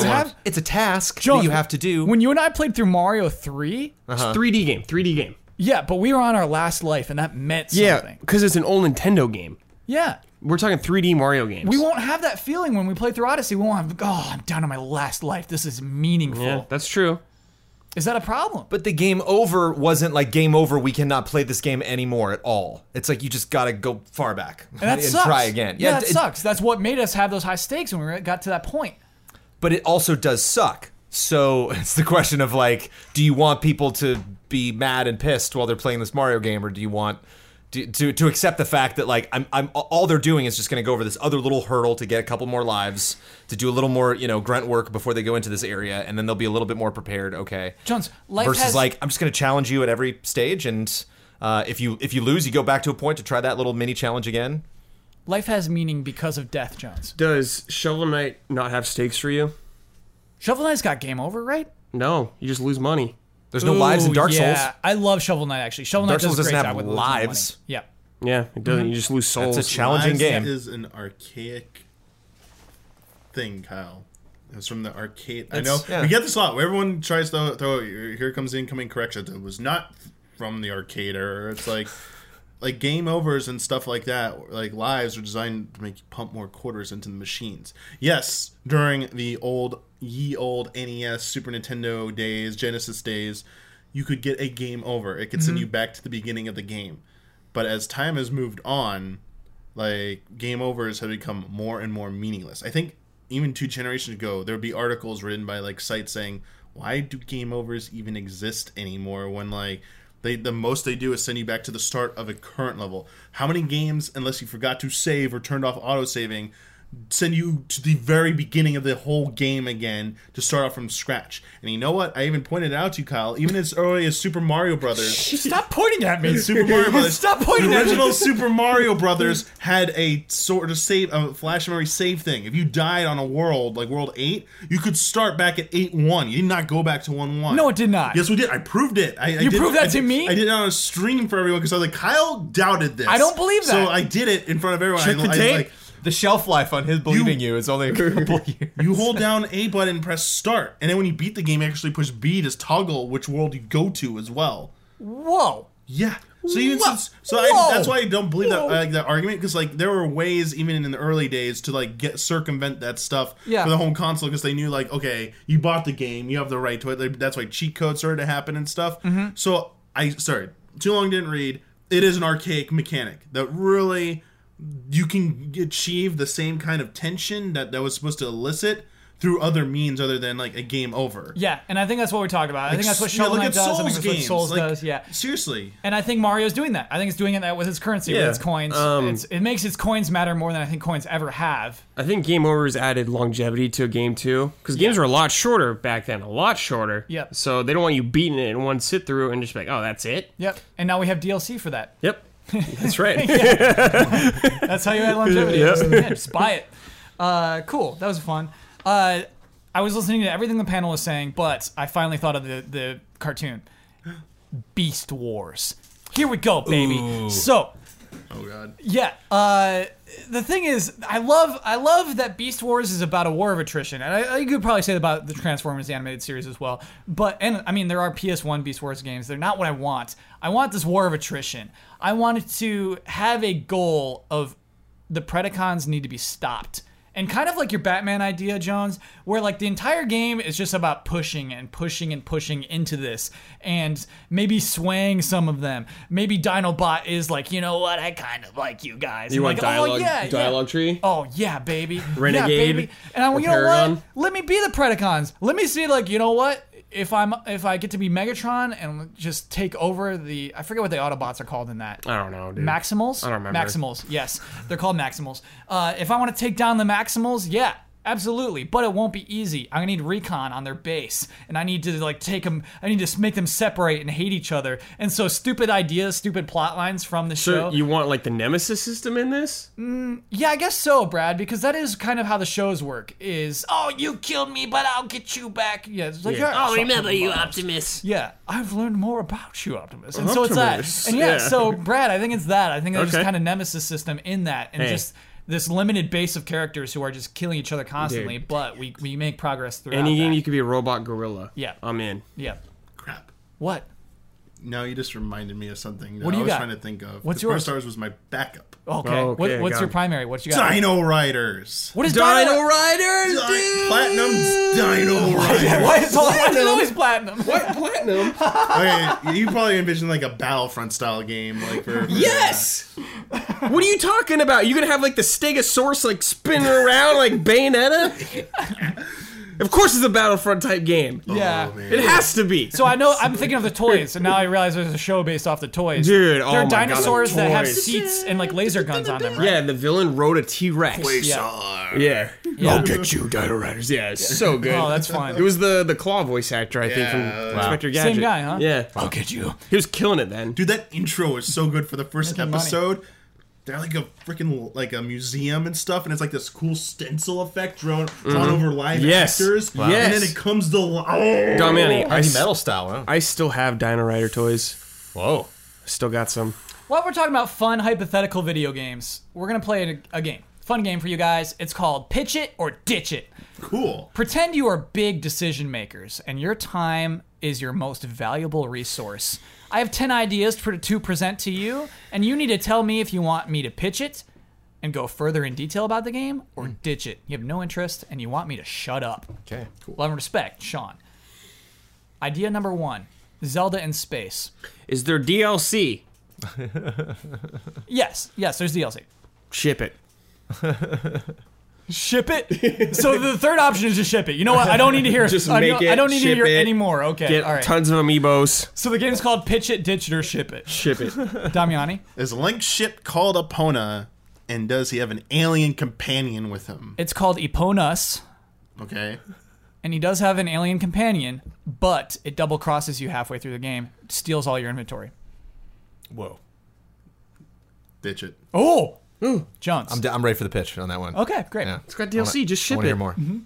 task
Jones,
that you have to do.
When you and I played through Mario 3,
it's a 3D game.
Yeah, but we were on our last life, and that meant something.
Yeah, because it's an old Nintendo game.
Yeah,
we're talking 3D Mario games.
We won't have that feeling when we play through Odyssey. We won't have. Oh, I'm down to my last life. This is meaningful.
Yeah, that's true.
Is that a problem?
But the game over wasn't like game over. We cannot play this game anymore at all. It's like you just got to go far back
and
try again.
Yeah, that sucks. That's what made us have those high stakes when we got to that point.
But it also does suck. So it's the question of like, do you want people to be mad and pissed while they're playing this Mario game, or do you want to accept the fact that like I'm all they're doing is just going to go over this other little hurdle to get a couple more lives, to do a little more grunt work before they go into this area, and then they'll be a little bit more prepared. Okay,
Jones,
versus like I'm just going to challenge you at every stage, and if you lose, you go back to a point to try that little mini challenge again.
Life has meaning because of death, Jones.
Does Shovel Knight not have stakes for you?
Shovel Knight's got game over, right?
No, you just lose money.
There's no lives in Dark Souls.
Yeah, I love Shovel Knight, actually. Shovel Knight
doesn't have
with
lives.
Yeah.
Yeah, it doesn't. You just lose souls.
It's a challenging game.
Lives is an archaic thing, Kyle. It's from the arcade. I know. Yeah. We get this a lot. Where everyone tries to throw here comes the incoming correction. It was not from the arcade era. It's like game overs and stuff like that, like lives are designed to make you pump more quarters into the machines. Yes, during the old NES, Super Nintendo days, Genesis days, you could get a game over. It could send you back to the beginning of the game. But as time has moved on, like game overs have become more and more meaningless. I think even 2 generations ago, there would be articles written by like sites saying, why do game overs even exist anymore when like the most they do is send you back to the start of a current level. How many games, unless you forgot to save or turned off auto-saving, send you to the very beginning of the whole game again to start off from scratch? And you know what? I even pointed out to you, Kyle, even as early as Super Mario Brothers.
Stop pointing at me.
Super Mario Brothers.
Stop pointing
the
at me.
original Super Mario Brothers had a sort of a flash memory save thing. If you died on a world, like World 8, you could start back at 8-1. You did not go back to 1-1.
No, it did not.
Yes, we did. I proved it.
You proved that to me?
I did it on a stream for everyone because I was like, Kyle doubted this.
I don't believe that.
So I did it in front of everyone.
Check the tape.
The shelf life on his believing you is only a couple years.
You hold down A button and press start. And then when you beat the game, you actually push B to toggle which world you go to as well.
Whoa.
Yeah. So even that's why I don't believe that argument, because like there were ways even in the early days to like circumvent that stuff for the home console, because they knew like, okay, you bought the game, you have the right to it. That's why cheat codes started to happen and stuff. So too long didn't read. It is an archaic mechanic that really you can achieve the same kind of tension that was supposed to elicit through other means other than like a game over.
Yeah, and I think that's what we talked about. I think that's what Shovel Knight does. I think that's what Souls does. Yeah,
seriously.
And I think Mario's doing that. I think it's doing that with its currency, with its coins. It makes its coins matter more than I think coins ever have.
I think game overs added longevity to a game too, because games were a lot shorter back then, a lot shorter.
Yep.
So they don't want you beating it in one sit through and just be like, oh, that's it.
Yep. And now we have DLC for that.
Yep. That's right.
That's how you add longevity. Just buy it. Cool. That was fun. I was listening to everything the panel was saying, but I finally thought of the cartoon. Beast Wars. Here we go, baby. Ooh. So,
oh god.
Yeah. The thing is, I love that Beast Wars is about a war of attrition, and you could probably say about the Transformers the animated series as well. But I mean, there are PS1 Beast Wars games. They're not what I want. I want this war of attrition. I wanted to have a goal of the Predacons need to be stopped. And kind of like your Batman idea, Jones, where like the entire game is just about pushing and pushing and pushing into this and maybe swaying some of them. Maybe Dinobot is like, you know what, I kind of like you guys.
You want
like,
dialogue tree?
Oh, yeah, baby.
Renegade?
Yeah, baby. And you know what? Let me be the Predacons. Let me see, like, you know what? If I get to be Megatron and just take over I forget what the Autobots are called in that.
I don't know, dude.
Maximals?
I don't remember.
Maximals, yes. They're called Maximals. If I want to take down the Maximals, yeah, absolutely. But it won't be easy. I need recon on their base. And I need to like take them, I need to make them separate and hate each other. And so stupid ideas, stupid plot lines from the show.
So you want like the Nemesis system in this?
Yeah, I guess so, Brad, because that is kind of how the shows work is, oh, you killed me, but I'll get you back. Yeah, it's like,
oh, remember you, Optimus.
Yeah, I've learned more about you, Optimus. And so it's that. And so, Brad, I think it's that. I think there's kind of Nemesis system in that. And just this limited base of characters who are just killing each other constantly, but we make progress throughout
any game
that.
you could be a robot gorilla.
Yeah.
I'm in.
Yeah.
Crap.
What?
No, you just reminded me of something that
what do you
I was
got?
trying to think of.
What's yours?
Stars was my backup.
Okay. What's your primary? What you got?
Dino Riders.
What is
Dino Riders?
Platinum's Dino Riders.
Why is it always platinum?
What platinum?
Okay, you probably envision like a Battlefront style game, like for
yes. What are you talking about? You gonna have like the Stegosaurus like spinning around like Bayonetta? Of course it's a Battlefront type game.
Yeah.
Oh,
it has to be.
So I'm thinking of the toys, and now I realize there's a show based off the toys.
Dude,
there are
my
dinosaurs
God,
that have seats and like laser guns on them, right?
Yeah, the villain rode a T-Rex. Yeah. I'll get you, Dino Riders. Yeah, it's so good.
Oh, that's fun.
It was the Claw voice actor, I think, from Inspector Gadget.
Same guy, huh?
Yeah.
I'll get you.
He was killing it then.
Dude, that intro is so good for the first
Making
episode. Money. They're like a freaking like a museum and stuff, and it's like this cool stencil effect drawn over live actors.
Wow. Yes.
And then it comes to
Damiani,
Heavy metal style. Huh?
I still have Dino Rider toys.
Whoa.
Still got some.
While we're talking about fun hypothetical video games, we're gonna play a game. Fun game for you guys. It's called Pitch It or Ditch It.
Cool.
Pretend you are big decision makers, and your time is your most valuable resource. I have 10 ideas to present to you, and you need to tell me if you want me to pitch it and go further in detail about the game, or ditch it. You have no interest, and you want me to shut up.
Okay, cool.
Love and respect, Sean. Idea number 1, Zelda in space.
Is there DLC?
Yes, there's DLC.
Ship it.
Ship it? So the third option is just ship it. You know what? I don't need to hear
just make it.
I don't need to hear
it
anymore. Okay,
Get
all right.
tons of amiibos.
So the game's called Pitch It, Ditch It, or Ship It.
Ship it.
Damiani?
Is Link's ship called Epona, and does he have an alien companion with him?
It's called Eponus,
Okay.
and he does have an alien companion, but it double crosses you halfway through the game, steals all your inventory.
Whoa.
Ditch it.
Oh! Jones.
I'm ready for the pitch on that one.
Okay, great.
Yeah.
It's got DLC. Just ship
I want to
it.
hear more.
Mm-hmm.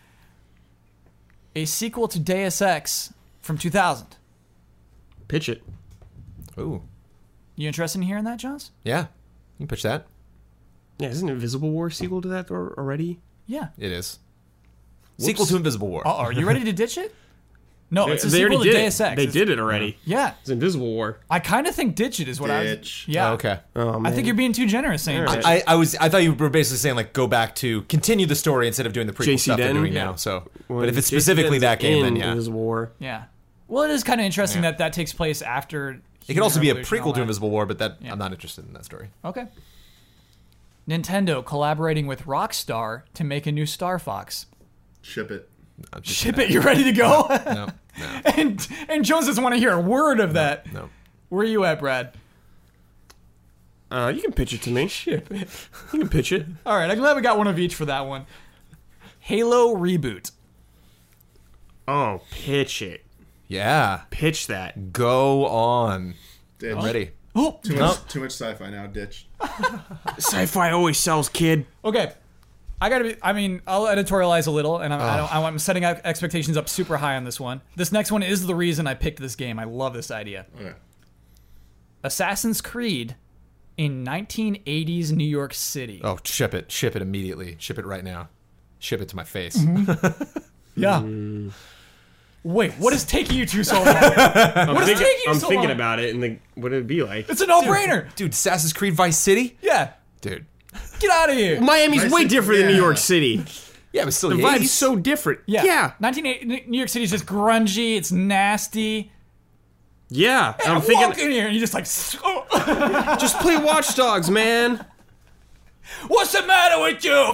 A sequel to Deus Ex from 2000.
Pitch it.
Ooh.
You interested in hearing that, Jones?
Yeah. You can pitch that.
Yeah, isn't Invisible War sequel to that already?
Yeah.
It is. Sequel to Invisible War.
Are you ready to ditch it? No, it's a
they
sequel
already
to
did
Deus Ex.
They did it already.
Yeah.
It's Invisible War.
I kind of think ditch it is what
Ditch.
I was... Yeah.
Oh, okay.
Oh, man.
I think you're being too generous saying
All right.
ditch.
I thought you were basically saying like go back to continue the story instead of doing the prequel
JC
stuff they're
Denton?
doing
Yeah.
now. So,
Well,
but if it's
Jason
specifically
Denton's
that game, then
in
yeah,
Invisible War.
Yeah. Well, it is kind of interesting that takes place after...
it could also be a
Revolution and all
prequel to
that.
Invisible War, but that I'm not interested in that story.
Okay. Nintendo collaborating with Rockstar to make a new Star Fox.
Ship it.
Ship it. You ready to go?
No.
And Jones doesn't want to hear a word of that.
No.
Where are you at, Brad?
You can pitch it to me.
Ship it.
You can pitch it.
All right, I'm glad we got one of each for that one. Halo reboot.
Oh, pitch it.
Yeah.
Pitch that.
Go on.
Ditch.
I'm ready.
Oh,
Too much sci-fi now. Ditch.
Sci-fi always sells, kid.
okay. I'll editorialize a little, and I'm setting expectations up super high on this one. This next one is the reason I picked this game. I love this idea.
Okay.
Assassin's Creed in 1980s New York City.
Oh, ship it. Ship it immediately. Ship it right now. Ship it to my face.
Mm-hmm. Yeah. Wait, what is taking you two so long? What is taking you
I'm
so
thinking
long?
about it, and what would it be like?
It's a no-brainer.
Dude, Assassin's Creed Vice City?
Yeah.
Dude.
Get out of here.
Miami's way different than New York City.
Yeah, but still
The
the
vibe's
80s.
so different.
Yeah. 1980 New York City's just grungy. It's nasty.
Yeah.
I'm
I'm thinking,
walking here, and you're just like,
just play Watch Dogs, man.
what's the matter with you?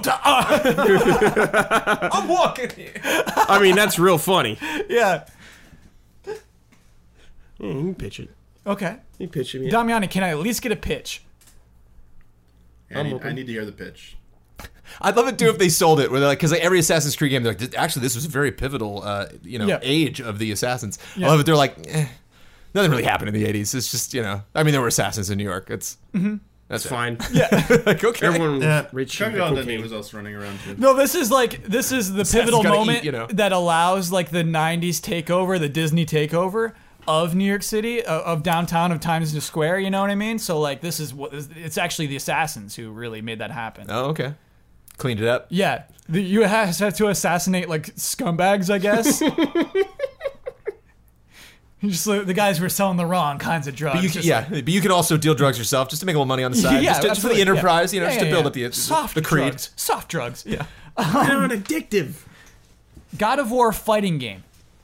I'm walking here.
I mean, that's real funny.
Yeah.
Yeah, you can pitch it.
Okay.
You pitch it. Yeah.
Damiani, can I at least get a pitch?
I need to hear the pitch.
I'd love it too if they sold it, where they're like, because like every Assassin's Creed game, they're like, actually, this was a very pivotal,
Yeah.
age of the Assassins.
Yeah.
I love it. They're like, nothing really happened in the 80s. It's just, I mean, there were assassins in New York. That's
That's fine.
like, okay.
Everyone was rich and
Crocodile Dundee
cocaine.
was also running around too.
No, this is the pivotal
gotta
moment
eat,
that allows like the 90s takeover, the Disney takeover of New York City, of downtown, of Times Square, you know what I mean? So like this is it's actually the Assassins who really made that happen.
Oh, okay. Cleaned it up.
Yeah, you had to assassinate like scumbags, I guess. Just the guys who were selling the wrong kinds of drugs.
But you can also deal drugs yourself just to make a little money on the side.
Yeah,
just for the
absolutely,
enterprise,
yeah.
just to build up the
soft
the creed.
drugs. Soft drugs.
Yeah.
They're addictive.
God of War fighting game.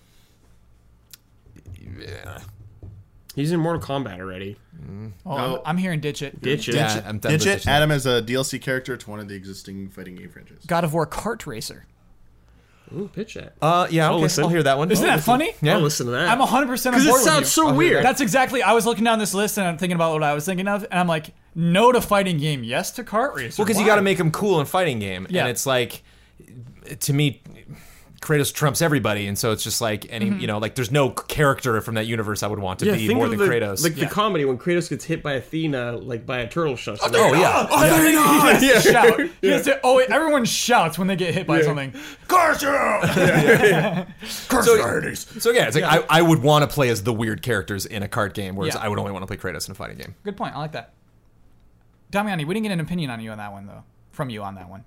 Yeah.
He's in Mortal Kombat already.
Oh,
No.
I'm hearing ditch it.
Ditch it.
Yeah, I'm done
Ditch
with
it.
this.
Add him as a DLC character to one of the existing fighting game franchises.
God of War kart racer.
Ooh, pitch that.
Yeah, okay,
listen.
I'll hear that one.
Isn't that funny?
Yeah.
I'll listen to that.
I'm 100% on board
Because it
with
sounds
you.
so
hear
weird.
That's exactly. I was looking down this list and I'm thinking about what I was thinking of, and I'm like, no to fighting game, yes to kart racer.
Well, because you
Why?
got to make them cool in fighting game,
Yeah.
and it's like, to me, Kratos trumps everybody, and so it's just like any, like there's no character from that universe I would want to be
think
more
of
than
the,
Kratos.
Like the comedy when Kratos gets hit by Athena, like by a turtle shell.
oh yeah,
He has to shout. He has to, everyone shouts when they get hit by something. Curse you! Curse
So-
the Hades.
So yeah, it's like I would want to play as the weird characters in a card game, whereas
Yeah.
I would only want to play Kratos in a fighting game.
Good point. I like that. Damiani, we didn't get an opinion on you on that one though. From you on that one.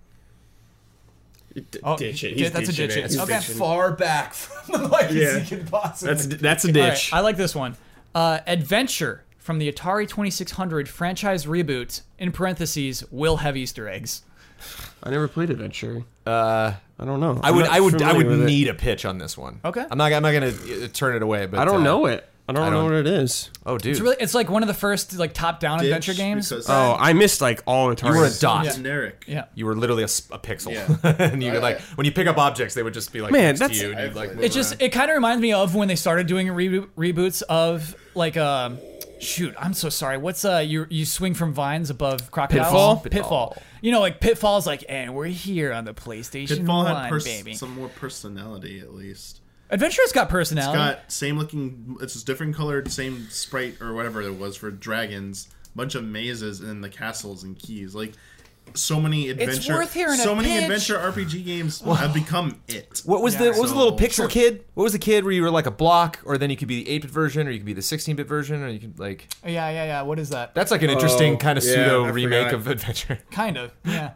Oh,
ditch it.
that's a ditch it.
He's
Okay.
ditching.
Far back from the mic
Yeah.
as you can possibly.
That's a
All
ditch.
right, I like this one. Adventure from the Atari 2600 franchise reboot. In parentheses, will have Easter eggs.
I never played Adventure. I don't know.
I would
I'm not
I would
familiar with it.
need a pitch on this one.
Okay.
I'm not gonna turn it away, but
I don't know it. I don't know
don't-
what it is.
Oh, dude,
It's like one of the first like top-down
Ditch,
adventure games.
because
Oh, I missed like all Atari.
you were a dot.
generic.
Yeah.
You were literally a pixel,
Yeah.
and you could like when you pick up objects, they would just be like
Man,
next
that's-
to you, and you'd like move
It just
around.
it kind of reminds me of when they started doing reboots of like shoot, I'm so sorry. What's you swing from vines above crocodiles? Pitfall. You know, like Pitfall's like, and we're here on the PlayStation
Pitfall
1,
had
baby.
some more personality at least.
Adventure's got
It's
personality.
got same looking. It's just different colored, same sprite or whatever it was for dragons. Bunch of mazes and then the castles and keys. Like so many adventure.
worth hearing a
so many
pitch.
adventure RPG games have become it.
What was
Yeah.
the little pixel
Sure.
kid? What was the kid where you were like a block, or then you could be the 8-bit version, or you could be the 16-bit version, or you could like
Yeah. What is that?
that's like an interesting kind of
yeah,
pseudo
I
remake
forgot.
of Adventure.
Kind of. Yeah.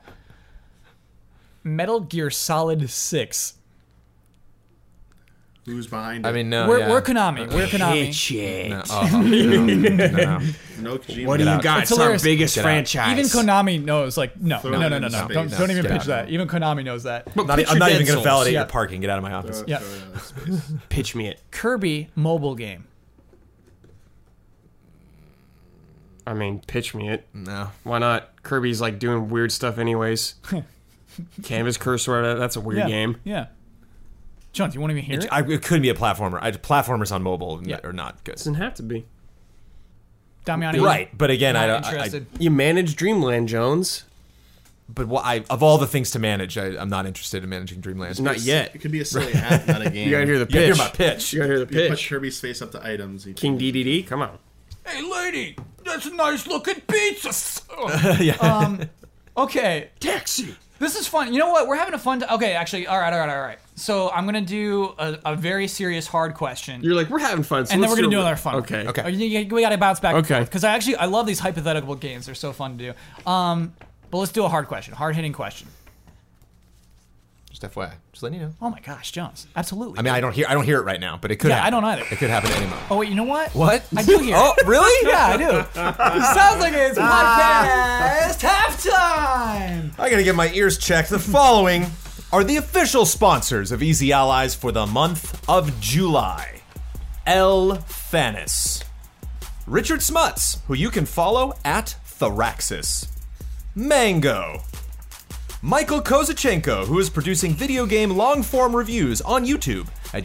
Metal Gear Solid 6.
Who's behind it?
I mean, no,
We're
yeah.
Konami. We're Konami.
Pitch it.
No, no.
no Kojima.
What do you got?
It's
It's our
hilarious.
biggest
Get out.
franchise.
Even Konami knows, like, no.
Throw it into space.
Don't even
Get
pitch
out.
that. Even Konami knows that.
I'm not even going to validate
Yeah.
your parking. Get out of my office.
Yeah.
Pitch me it.
Kirby mobile game.
I mean, pitch me it.
No.
Why not? Kirby's like doing weird stuff anyways. Canvas Cursor, that's a weird
Yeah.
game.
Yeah. John, do you want to even hear it?
It could be a platformer. Platformers on mobile are not good.
Doesn't have to be.
Damiani,
Right, but again,
interested.
You manage Dreamland, Jones.
But of all the things to manage, I'm not interested in managing Dreamland.
Not yet.
It could be a silly app, not a game.
You gotta hear the pitch.
You gotta hear my pitch.
You gotta hear the
You put
pitch.
Kirby's face up to items.
King DDD, come on.
Hey, lady, that's a nice looking pizza.
Yeah.
Okay,
Taxi.
this is fun. You know what? We're having a fun. Okay, actually, all right. So I'm gonna do a very serious, hard question.
You're like, we're having fun. So
And then
let's
we're gonna do another fun one.
Okay.
Okay.
We gotta bounce back.
Okay.
Because I love these hypothetical games. They're so fun to do. But let's do a hard question, hard hitting question.
Just FYI, just letting you know.
Oh my gosh, Jones, absolutely.
I mean, I don't hear it right now, but it could.
Yeah,
happen.
I don't either.
It could happen at any moment.
Oh wait, you know what?
What?
I do hear.
Oh,
it.
really?
Yeah, I do. It sounds like it's podcast halftime.
I gotta get my ears checked. The following are the official sponsors of Easy Allies for the month of July. El Fanis. Richard Smuts, who you can follow at Thraxis. Mango. Michael Kozachenko, who is producing video game long-form reviews on YouTube at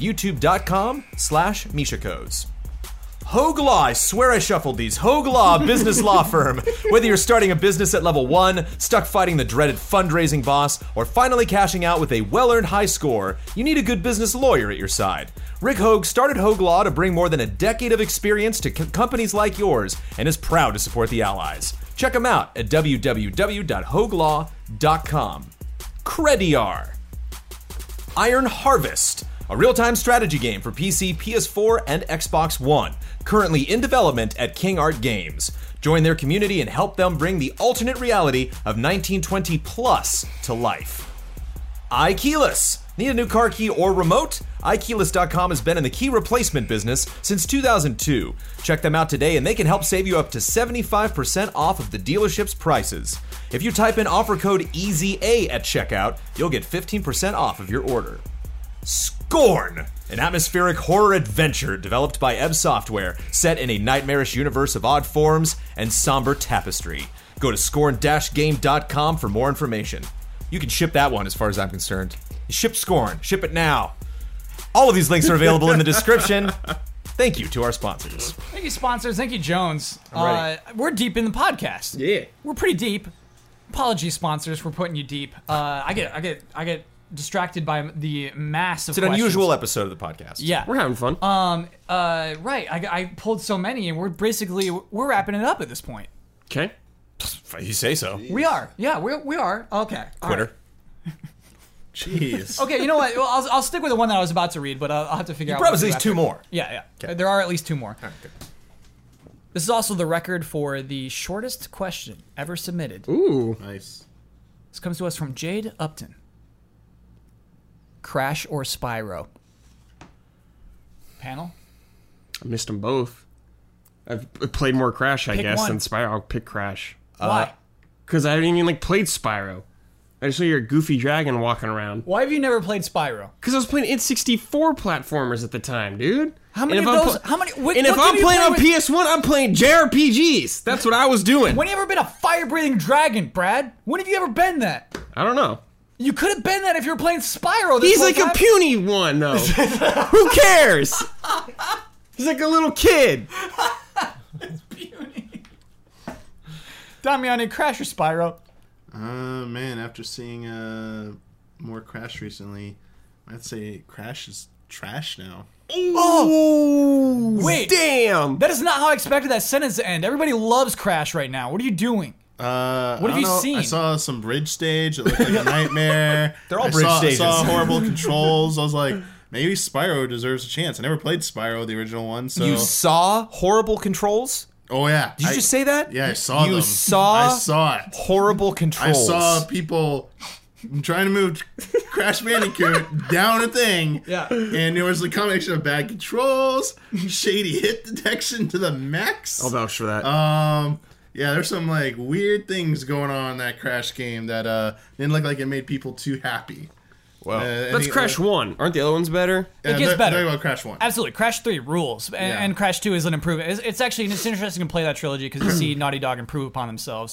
youtube.com/MishaKoz. Hogue Law, I swear I shuffled these. Hogue Law business law firm. Whether you're starting a business at level 1, stuck fighting the dreaded fundraising boss, or finally cashing out with a well-earned high score, you need a good business lawyer at your side. Rick Hogue started Hogue Law to bring more than a decade of experience to companies like yours and is proud to support the Allies. Check them out at www.hoaglaw.com. Crediar. Iron Harvest, a real-time strategy game for PC, PS4, and Xbox One, currently in development at King Art Games. Join their community and help them bring the alternate reality of 1920 plus to life. iKeyless. Need a new car key or remote? iKeyless.com has been in the key replacement business since 2002. Check them out today and they can help save you up to 75% off of the dealership's prices. If you type in offer code EASYA at checkout, you'll get 15% off of your order. Scorn, an atmospheric horror adventure developed by Ebb Software, set in a nightmarish universe of odd forms and somber tapestry. Go to scorn-game.com for more information. You can ship that one as far as I'm concerned. Ship Scorn. Ship it now. All of these links are available in the description. Thank you to our sponsors.
Thank you, sponsors. Thank you, Jones.
I'm ready.
We're deep in the podcast.
Yeah.
We're pretty deep. Apologies, sponsors, for putting you deep. I get distracted by the mass of
It's an
questions.
unusual episode of the podcast.
Yeah.
We're having fun.
Right. I pulled so many, and we're wrapping it up at this point.
Okay.
If you say so.
We are. Yeah, we are. Okay. All
Quitter.
right.
Jeez.
Okay, you know what? Well, I'll stick with the one that I was about to read, but I'll have to figure out.
You brought
what
us
to
at
do
least two
after.
more.
Yeah.
Okay.
There are at least two more.
All right, good.
This is also the record for the shortest question ever submitted.
Ooh.
Nice.
This comes to us from Jade Upton. Crash or Spyro? Panel?
I missed them both. I've played more Crash, I
Pick
guess,
one.
than Spyro. I'll pick Crash.
Why?
Because I haven't even played Spyro. I just saw your goofy dragon walking around.
Why have you never played Spyro?
Because I was playing N64 platformers at the time, dude.
How many
And
of
if I'm
those? How many? What,
And if
what
I'm
game
playing
you
on
play with-
PS1, I'm playing JRPGs. That's what I was doing.
When have you ever been a fire-breathing dragon, Brad? When have you ever been that?
I don't know.
You could have been that if you were playing Spyro. This
He's
whole
like
time.
a puny one, though. Who cares? He's like a little kid.
Damiani, Crash or Spyro?
Man, after seeing more Crash recently, I'd say Crash is trash now.
Oh,
Wait.
damn.
That is not how I expected that sentence to end. Everybody loves Crash right now. What are you doing?
What
have you seen?
I saw some bridge stage. It looked like a nightmare.
They're all
I
bridge stages.
saw horrible controls. I was like, maybe Spyro deserves a chance. I never played Spyro, the original one. So
You saw horrible controls?
oh yeah,
Did you just say that?
Yeah, I saw them.
You saw
I saw it.
horrible
I
controls.
saw people trying to move Crash Bandicoot down a thing.
Yeah.
And there was a combination of bad controls, shady hit detection to the max.
I'll vouch for that.
Yeah, there's some like weird things going on in that Crash game that didn't look like it made people too happy.
Well,
That's Crash 1. Aren't the other ones better?
It gets better.
Talking about Crash 1.
Absolutely. Crash 3 rules. And Crash 2 is an improvement. It's interesting to play that trilogy because you see Naughty Dog improve upon themselves.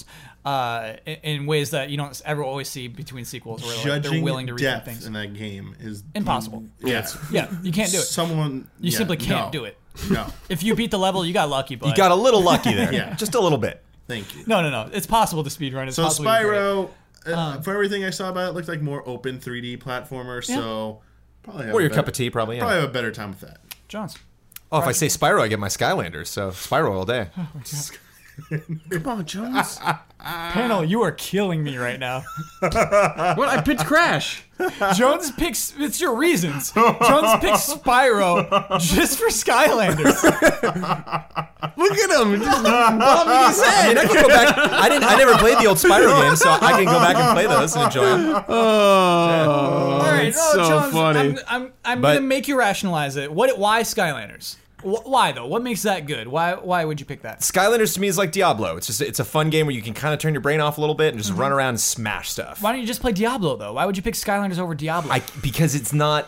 in ways that you don't ever always see between sequels, where like, they're
Judging
willing to rethink
depth
things.
in that game is
Impossible.
Yeah,
Yeah, you can't do it. You simply can't do it.
No,
If you beat the level, you got lucky, but
You got a little lucky there.
Yeah.
Just a little bit.
thank you.
no. It's possible to speedrun. It's
So
possible to be great.
Spyro, for everything I saw about it, looked like more open 3D platformer. So probably have
Or your
a better-
cup of tea, probably.
Probably
Yeah.
have a better time with that.
Jones.
Oh, if I say Spyro, I get my Skylanders. So Spyro all day.
Come on, Jones.
Panel, you are killing me right now.
What? I picked Crash.
Jones picks. It's your reasons. Jones picks Spyro just for Skylanders.
Look at him.
I mean, I can go back. I never played the old Spyro games, so I can go back and play those and enjoy them.
Oh,
All right,
it's so
Jones,
funny.
I'm
But-
gonna make you rationalize it. Why Skylanders? Why though? What makes that good? Why would you pick that?
Skylanders to me is like Diablo. It's a fun game where you can kind of turn your brain off a little bit and just run around and smash stuff.
Why don't you just play Diablo though? Why would you pick Skylanders over Diablo?
Because it's not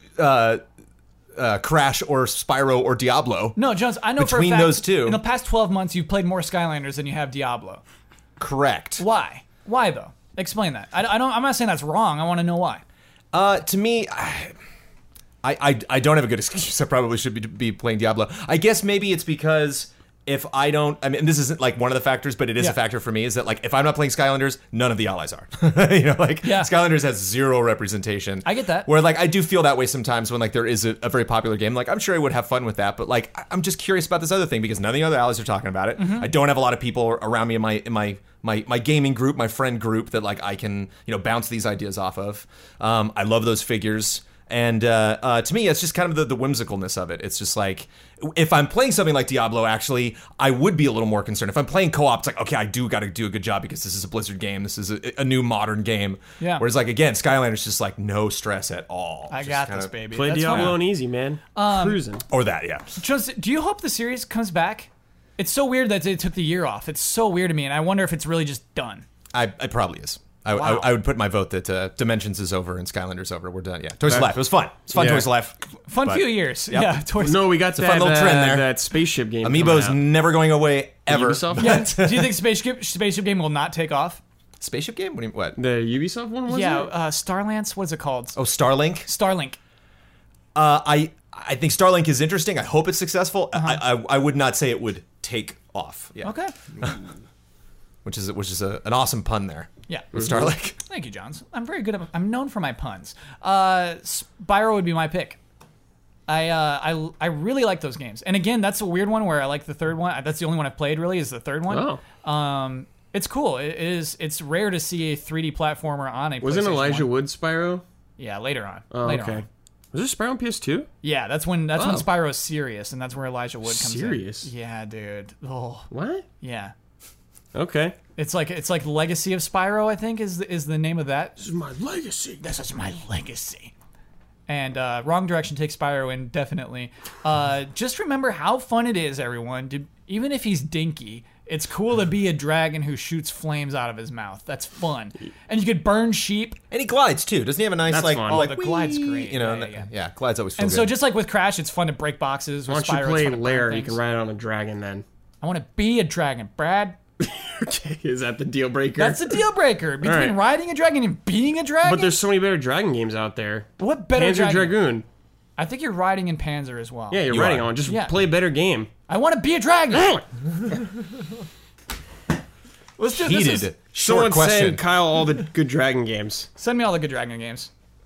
Crash or Spyro or Diablo.
No, Jones, I know
Between
for a fact,
those two-
in the past 12 months, you've played more Skylanders than you have Diablo.
Correct.
Why? Why though? Explain that. I don't. I'm not saying that's wrong. I want to know why.
To me, I don't have a good excuse. I probably should be playing Diablo. I guess maybe it's because if I don't, I mean, this isn't like one of the factors, but it is
Yeah.
a factor for me, is that like if I'm not playing Skylanders, none of the allies are. You know, like
Yeah.
Skylanders has zero representation.
I get that.
Where like I do feel that way sometimes when like there is a very popular game. Like I'm sure I would have fun with that, but like I'm just curious about this other thing because none of the other allies are talking about it.
Mm-hmm.
I don't have a lot of people around me in my gaming group, my friend group that like I can bounce these ideas off of. I love those figures. And to me, it's just kind of the whimsicalness of it. It's just like, if I'm playing something like Diablo, actually, I would be a little more concerned. If I'm playing co-op, it's like, okay, I do got to do a good job because this is a Blizzard game. This is a new modern game.
Yeah.
Whereas, like, again, Skylanders just like no stress at all.
I
Just
got
kinda-
this, baby.
Play
That's
Diablo
fine.
on easy, man. Cruising.
Or that, yeah.
Jones, do you hope the series comes back? It's so weird that they took the year off. It's so weird to me, and I wonder if it's really just done.
It probably is.
Wow.
I would put my vote that Dimensions is over and Skylanders over. We're done. Yeah. Toys of Life. It was fun. It's fun.
Yeah.
Toys of Life.
Fun
But
few years.
Yep.
Yeah. Toys.
No, we got
a fun little trend there.
that spaceship game.
Amiibo's
coming out.
never going away ever.
Ubisoft?
Yeah. Do you think Spaceship Game will not take off?
Spaceship game? What?
The Ubisoft one was
Yeah.
it?
Starlance. What is it called?
Oh, Starlink.
Starlink.
I think Starlink is interesting. I hope it's successful. I would not say it would take off. Yeah.
Okay.
Which is an awesome pun there.
Yeah.
With Starlink.
Thank you, Johns. I'm very good at. I'm known for my puns. Spyro would be my pick. I really like those games, and again, that's a weird one where I like the third one. That's the only one I've played. Really, is the third one.
Oh.
It's cool. It is. It's rare to see a 3D platformer on a.
Wasn't
PlayStation
Elijah
1.
Wood Spyro?
Yeah, later on.
Oh,
later
okay.
on.
Was there Spyro on PS2?
Yeah, that's when
Oh.
Spyro is serious, and that's where Elijah Wood comes
Serious?
in. Yeah, dude. Oh,
What?
yeah.
Okay.
It's like Legacy of Spyro. I think is the name of that.
This is my legacy.
This is my legacy. And Wrong Direction takes Spyro indefinitely. Just remember how fun it is, everyone. Even if he's dinky, it's cool to be a dragon who shoots flames out of his mouth. That's fun. And you could burn sheep.
And he glides too. Doesn't he have a nice
That's
like?
fun.
Oh,
like
the glide's
whee?
great.
You know,
Yeah.
glides always feel
And
good.
so just like with Crash, it's fun to break boxes.
Why
With
don't
Spyro,
you
it's
play
fun to burn
Lair? You
things.
can ride on a dragon then.
I want to be a dragon, Brad.
Okay, is that the deal breaker?
That's a deal breaker between
right.
riding a dragon and being a dragon.
But there's so many better dragon games out there.
what better
Panzer
dragon?
Dragoon.
I think you're riding in Panzer as well.
Yeah, you're
You
riding
are.
on. Just
Yeah.
play a better game.
I want to be a dragon. Let's do this.
heated. Short
Someone
question.
send Kyle all the good dragon games.
Send me all the good dragon games.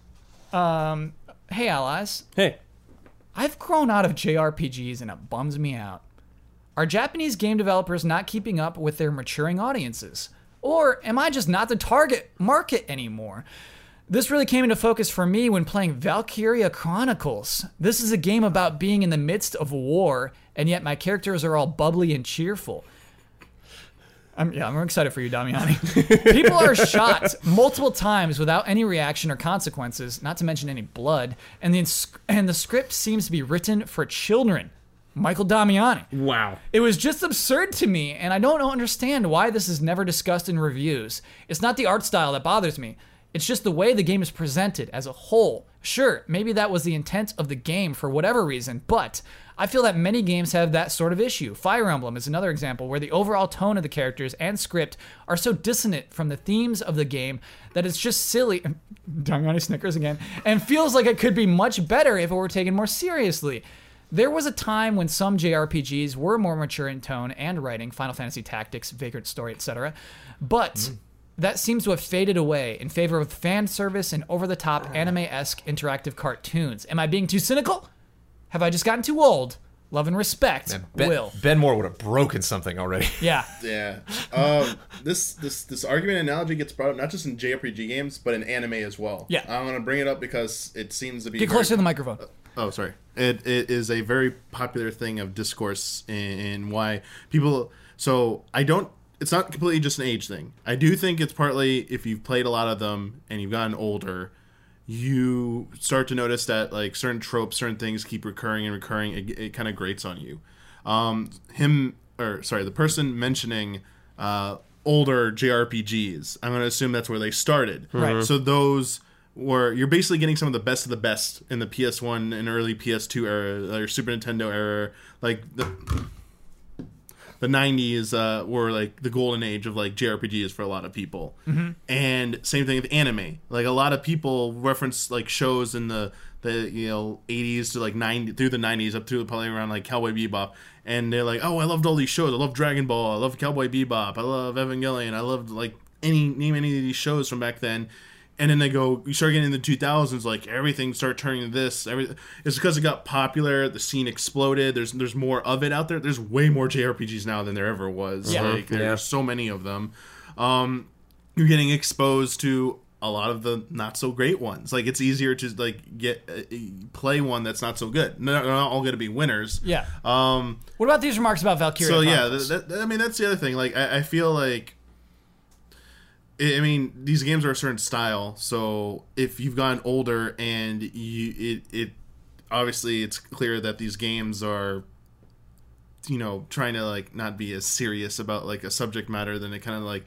Hey allies,
Hey,
I've grown out of JRPGs and it bums me out. Are Japanese game developers not keeping up with their maturing audiences? Or am I just not the target market anymore? This really came into focus for me when playing Valkyria Chronicles. This is a game about being in the midst of war, and yet my characters are all bubbly and cheerful. I'm excited for you, Damiani. People are shot multiple times without any reaction or consequences, not to mention any blood, and the script seems to be written for children. Michael Damiani.
wow.
It was just absurd to me, and I don't understand why this is never discussed in reviews. It's not the art style that bothers me. It's just the way the game is presented as a whole. Sure, maybe that was the intent of the game for whatever reason, but I feel that many games have that sort of issue. Fire Emblem is another example where the overall tone of the characters and script are so dissonant from the themes of the game that it's just silly. Dangani Snickers again. And feels like it could be much better if it were taken more seriously. There was a time when some JRPGs were more mature in tone and writing, Final Fantasy Tactics, Vagrant Story, etc. But that seems to have faded away in favor of fan service and over-the-top anime-esque interactive cartoons. Am I being too cynical? Have I just gotten too old? Love and respect, Will.
Ben Moore would have broken something already.
Yeah.
Yeah. This argument analogy gets brought up not just in JRPG games, but in anime as well.
Yeah.
I'm going to bring it up because it seems to be...
Get closer to the microphone.
Oh, sorry. It is a very popular thing of discourse in why people... So, it's not completely just an age thing. I do think it's partly if you've played a lot of them and you've gotten older, you start to notice that like certain tropes, certain things keep recurring and recurring. It kind of grates on you. The person mentioning older JRPGs, I'm going to assume that's where they started.
Right.
So those were, you're basically getting some of the best in the PS1 and early PS2 era, or Super Nintendo era, like the 90s were like the golden age of like JRPGs for a lot of people. And same thing with anime. Like a lot of people reference like shows in the 80s to like 90 through the 90s up to probably around like Cowboy Bebop, and they're like, oh, I loved all these shows. I love Dragon Ball, I love Cowboy Bebop, I love Evangelion, I loved like any of these shows from back then. And then you start getting in the 2000s, like everything started turning to this. It's because it got popular. The scene exploded. There's more of it out there. There's way more JRPGs now than there ever was.
Yeah.
Like there's so many of them. You're getting exposed to a lot of the not so great ones. Like it's easier to like play one that's not so good. They're not all going to be winners.
Yeah. What about these remarks about Valkyria?
So
Chronicles?
that's the other thing. Like I feel like. I mean, these games are a certain style, so if you've gotten older and it obviously it's clear that these games are, trying to like not be as serious about like a subject matter, then it kind of like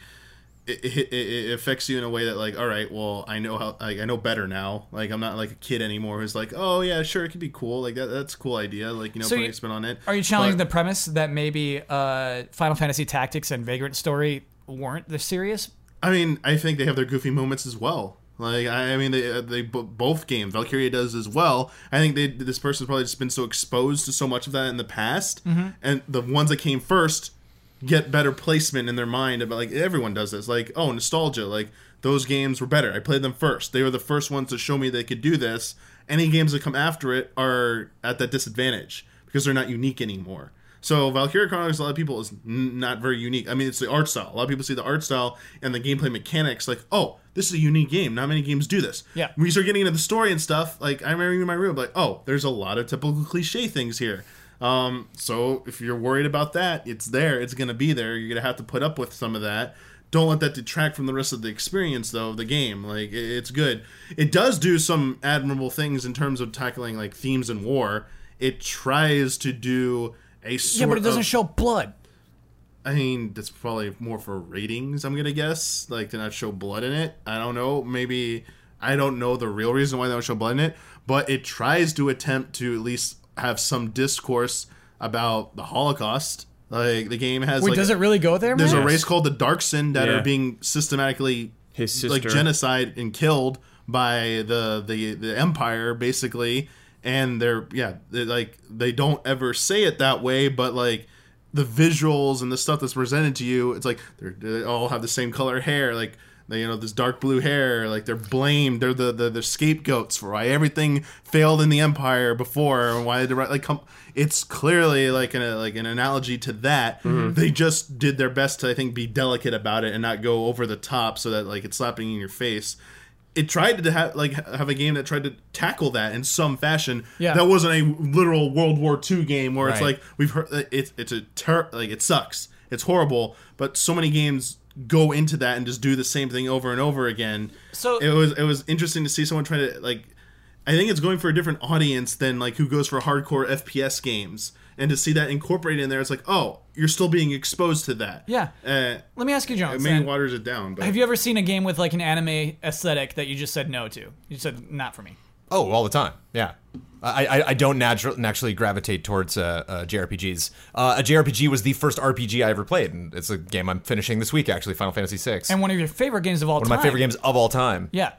it affects you in a way that like, all right, well, I know how, like I know better now. Like I'm not like a kid anymore who's like, oh yeah, sure, it could be cool. Like that's a cool idea. Like putting a spin on it.
Are you challenging the premise that maybe Final Fantasy Tactics and Vagrant Story weren't the serious?
I mean, I think they have their goofy moments as well. Like, I mean, they both games. Valkyria does as well. I think this person's probably just been so exposed to so much of that in the past, and the ones that came first get better placement in their mind about, like, everyone does this. Like, oh, nostalgia. Like, those games were better. I played them first. They were the first ones to show me they could do this. Any games that come after it are at that disadvantage because they're not unique anymore. So Valkyria Chronicles, a lot of people is not very unique. I mean, it's the art style. A lot of people see the art style and the gameplay mechanics like, oh, this is a unique game. Not many games do this.
Yeah.
When you start getting into the story and stuff, like I remember in my room, like, oh, there's a lot of typical cliche things here. So if you're worried about that, it's there. It's going to be there. You're going to have to put up with some of that. Don't let that detract from the rest of the experience, though, of the game. Like, it's good. It does do some admirable things in terms of tackling, like, themes in war. It tries to do a sort of...
Yeah, but it doesn't show blood.
I mean, that's probably more for ratings, I'm going to guess. Like, to not show blood in it. I don't know. Maybe... I don't know the real reason why they don't show blood in it. But it tries to attempt to at least have some discourse about the Holocaust. Like, the game has...
Wait,
like,
does it really go there, man?
There's a race called the Darkson that are being systematically...
His sister.
Like, genocide and killed by the Empire, basically. And they're like, they don't ever say it that way, but, like, the visuals and the stuff that's presented to you, it's like, they all have the same color hair, like... They, this dark blue hair, like they're blamed. They're the scapegoats for why everything failed in the Empire before, and why they it's clearly like an analogy to that. Mm-hmm. They just did their best to, I think, be delicate about it and not go over the top, so that like it's slapping in your face. It tried to have a game that tried to tackle that in some fashion.
Yeah.
That wasn't a literal World War II game where it's like we've heard it sucks. It's horrible, but so many games go into that and just do the same thing over and over again.
So
it was interesting to see someone try to like I think it's going for a different audience than like who goes for hardcore FPS games. And to see that incorporated in there, it's like, oh, you're still being exposed to that.
Yeah. Let me ask you, Jones.
It maybe waters it down. But.
Have you ever seen a game with like an anime aesthetic that you just said no to? You said, not for me.
Oh, all the time. Yeah. I don't naturally gravitate towards JRPGs. A JRPG was the first RPG I ever played, and it's a game I'm finishing this week, actually, Final Fantasy VI.
And one of your favorite games of all time.
One of my favorite games of all time.
Yeah.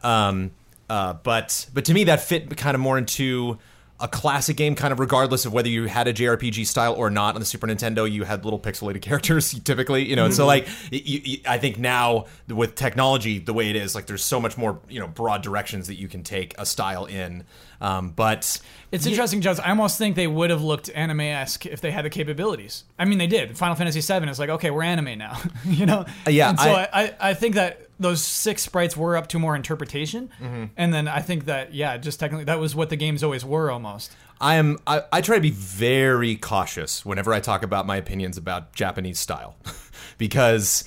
But to me, that fit kind of more into a classic game, kind of regardless of whether you had a JRPG style or not. On the Super Nintendo, you had little pixelated characters, typically, you know. And so, like, I think now with technology the way it is, like, there's so much more, broad directions that you can take a style in. But
it's interesting, Jones. I almost think they would have looked anime-esque if they had the capabilities. I mean, they did. Final Fantasy VII is like, okay, we're anime now,
Yeah.
And so I think that those 6 sprites were up to more interpretation, and then I think that just technically that was what the games always were almost.
I try to be very cautious whenever I talk about my opinions about Japanese style, because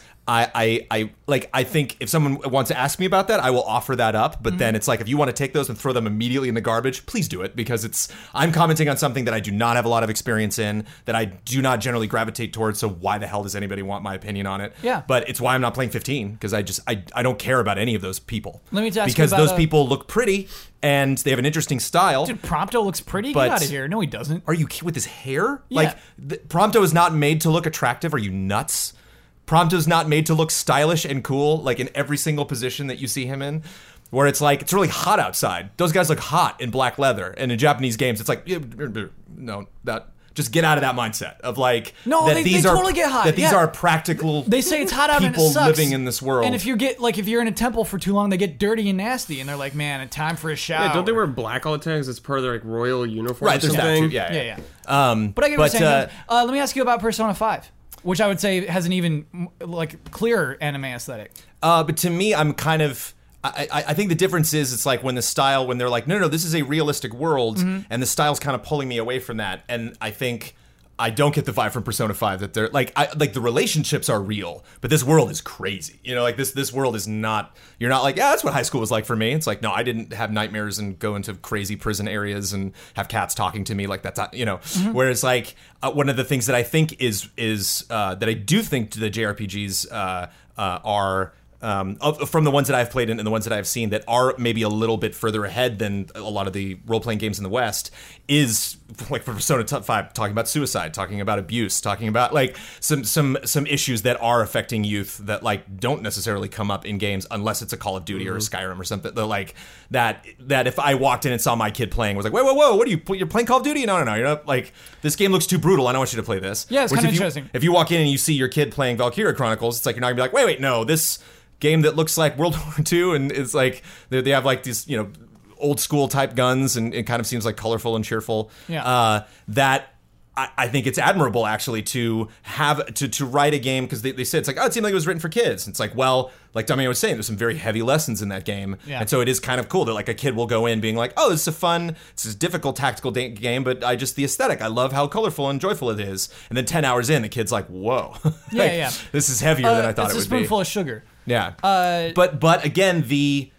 I think if someone wants to ask me about that, I will offer that up. But then it's like, if you want to take those and throw them immediately in the garbage, please do it, because I'm commenting on something that I do not have a lot of experience in, that I do not generally gravitate towards. So why the hell does anybody want my opinion on it?
Yeah.
But it's why I'm not playing 15, because I don't care about any of those people.
Let me ask you
because
about
those people look pretty and they have an interesting style.
Dude, Prompto looks pretty.
But
get out of here. No, he doesn't.
Are you with his hair?
Yeah.
Like, Prompto is not made to look attractive. Are you nuts? Prompto's not made to look stylish and cool, like in every single position that you see him in, where it's like, it's really hot outside. Those guys look hot in black leather. And in Japanese games, it's like, no, just get out of that mindset of like,
no,
that
they totally get hot.
That these are practical.
They say it's hot out and it
people
sucks.
living in this world.
And if you're in a temple for too long, they get dirty and nasty, and they're like, man, time for a shower.
Yeah, don't they wear black all the time because it's part of their like royal uniform?
Right,
or
there's that
something?
too. Yeah.
But I get what you're saying. Let me ask you about Persona 5. Which I would say has an even like clearer anime aesthetic.
But to me, I'm kind of. I think the difference is it's like when they're like, no, this is a realistic world, and the style's kind of pulling me away from that. And I think I don't get the vibe from Persona 5 that they're like, the relationships are real, but this world is crazy. Like this world is not. You're not like, that's what high school was like for me. It's like, no, I didn't have nightmares and go into crazy prison areas and have cats talking to me like that's not, Whereas like one of the things that I think is that I do think the JRPGs are. From the ones that I've played and the ones that I've seen that are maybe a little bit further ahead than a lot of the role-playing games in the West, is like for Persona 5, talking about suicide, talking about abuse, talking about like some issues that are affecting youth that like don't necessarily come up in games unless it's a Call of Duty or a Skyrim or something. Like that if I walked in and saw my kid playing, was like, whoa, what are you're playing Call of Duty? No, you're not, like, this game looks too brutal. I don't want you to play this.
Yeah, it's kind of interesting.
If you walk in and you see your kid playing Valkyria Chronicles, it's like you're not gonna be like, wait, no, this game that looks like World War II and it's like they have like these old school type guns and it kind of seems like colorful and cheerful. That I think it's admirable actually to have to write a game, because they said it's like, it seemed like it was written for kids. It's like, well, like Dummy was saying, there's some very heavy lessons in that game, and so it is kind of cool that like a kid will go in being like, this is it's a difficult tactical game, but the aesthetic, I love how colorful and joyful it is. And then 10 hours in, the kid's like, whoa, this is heavier than I thought it would be.
It's a spoonful of sugar.
Yeah. But again, the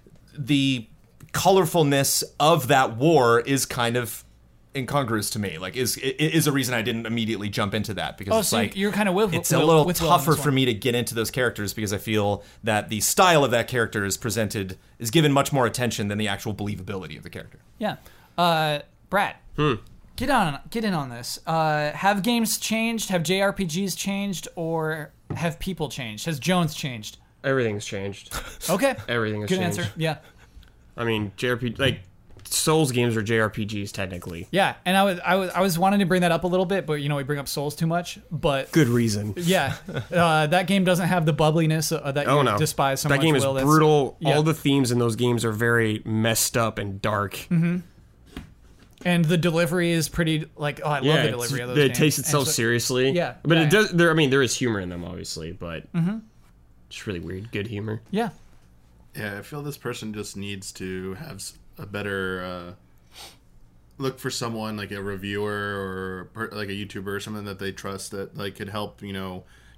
colorfulness of that war is kind of incongruous to me. Like, is a reason I didn't immediately jump into that, because it's
so
like
you're kind of
it's a little tougher for me to get into those characters, because I feel that the style of that character is given much more attention than the actual believability of the character.
Yeah. Brad. Get in on this. Have games changed? Have JRPGs changed? Or have people changed? Has Jones changed?
Everything's changed.
Okay.
Everything has
changed.
changed.
Good answer. Yeah.
I mean, JRPG, like, Souls games are JRPGs technically.
Yeah, and I was wanting to bring that up a little bit, but we bring up Souls too much. But
good reason.
Yeah, that game doesn't have the bubbliness that you despise so much.
That game is brutal. Yeah. All the themes in those games are very messed up and dark.
Mm-hmm. And the delivery is pretty I love the delivery of those games.
It takes itself seriously.
Yeah,
but it does. There is humor in them, obviously, but it's really weird. Good humor.
Yeah.
Yeah, I feel this person just needs to have a better look for someone like a reviewer or like a YouTuber or something that they trust that like could help kind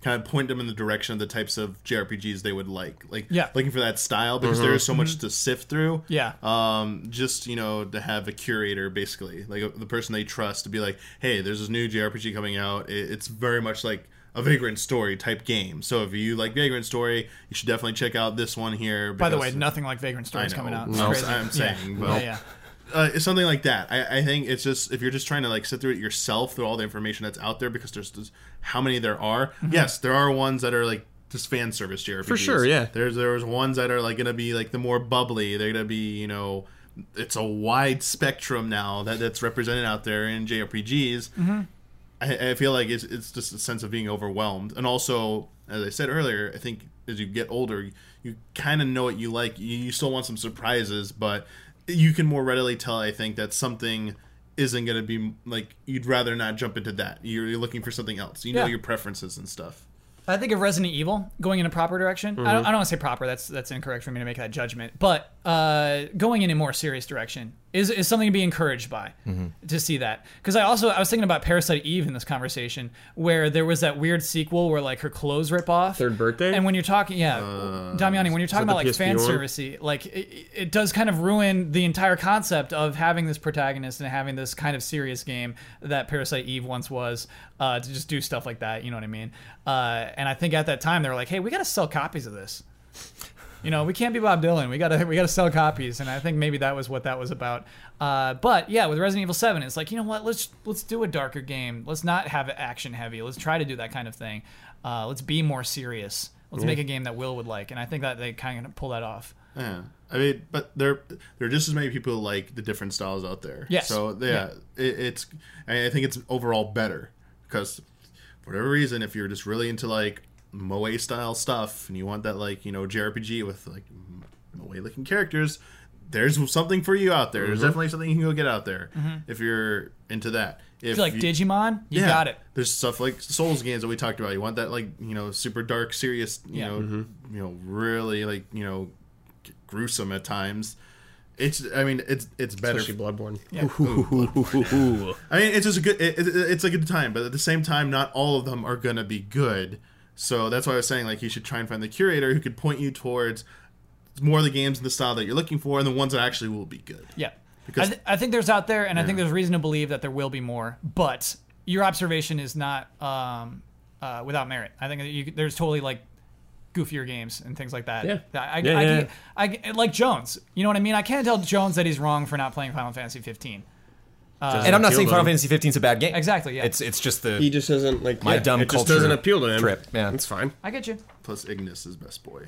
kind of point them in the direction of the types of JRPGs they would like
Yeah.
looking for that style, because there is so much to sift through.
Yeah.
Just to have a curator, basically, like the person they trust, to be like, hey, there's this new JRPG coming out. It's very much like a Vagrant Story type game. So if you like Vagrant Story, you should definitely check out this one here.
By the way, nothing like Vagrant Story is coming out. It's
No,
crazy.
I'm saying,
Yeah.
but it's something like that. I think it's just, if you're just trying to like sit through it yourself, through all the information that's out there, because there's just how many there are. Yes, there are ones that are like just fan service JRPGs.
For sure, yeah.
There's ones that are like going to be like the more bubbly. They're going to be, it's a wide spectrum now that's represented out there in JRPGs. I feel like it's just a sense of being overwhelmed. And also, as I said earlier, I think as you get older, you kind of know what you like. You still want some surprises, but you can more readily tell, I think, that something isn't going to be like, you'd rather not jump into that. You're looking for something else. You know your preferences and stuff.
I think of Resident Evil going in a proper direction. I don't want to say proper. That's incorrect for me to make that judgment. But going in a more serious direction is something to be encouraged by, to see that. Because I was thinking about Parasite Eve in this conversation, where there was that weird sequel where like her clothes rip off.
Third Birthday?
And when you're talking, Damiani, when you're talking about like
PSP
fan
one?
servicey, like it does kind of ruin the entire concept of having this protagonist and having this kind of serious game that Parasite Eve once was, to just do stuff like that. You know what I mean? And I think at that time they were like, hey, we got to sell copies of this. We can't be Bob Dylan. We gotta sell copies, and I think maybe that was what that was about. But yeah, with Resident Evil 7, it's like, you know what? Let's do a darker game. Let's not have it action heavy. Let's try to do that kind of thing. Let's be more serious. Let's make a game that Will would like, and I think that they kind of pull that off.
Yeah, I mean, but there are just as many people who like the different styles out there.
Yes.
So I think it's overall better, because for whatever reason, if you're just really into like Moe style stuff and you want that like JRPG with like Moe looking characters, there's something for you out there. There's definitely something you can go get out there if you're into that. If
you like Digimon, you got it.
There's stuff like Souls games that we talked about. You want that like super dark, serious, really like gruesome at times. It's better.
Especially Bloodborne.
Yeah.
I mean, it's just a good. It's a good time, but at the same time, not all of them are gonna be good. So that's why I was saying, like, you should try and find the curator who could point you towards more of the games in the style that you're looking for, and the ones that actually will be good.
Yeah.
Because
I think there's out there, and I think there's reason to believe that there will be more. But your observation is not without merit. I think there's totally like goofier games and things like that.
Yeah.
I like Jones. You know what I mean? I can't tell Jones that he's wrong for not playing Final Fantasy 15.
And I'm not saying Final Fantasy 15 is a bad game.
Exactly. Yeah.
It's just
He just doesn't like
my dumb
it just
culture
doesn't appeal to him.
trip. Yeah,
It's fine.
I get you.
plus Ignis is best boy.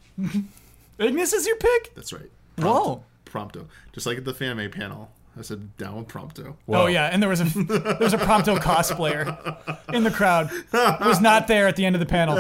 Ignis is your pick?
That's right.
Whoa.
Prompto. Just like at the Fan Made panel. I said down with Prompto.
Oh yeah, and there was a Prompto cosplayer in the crowd who was not there at the end of the panel.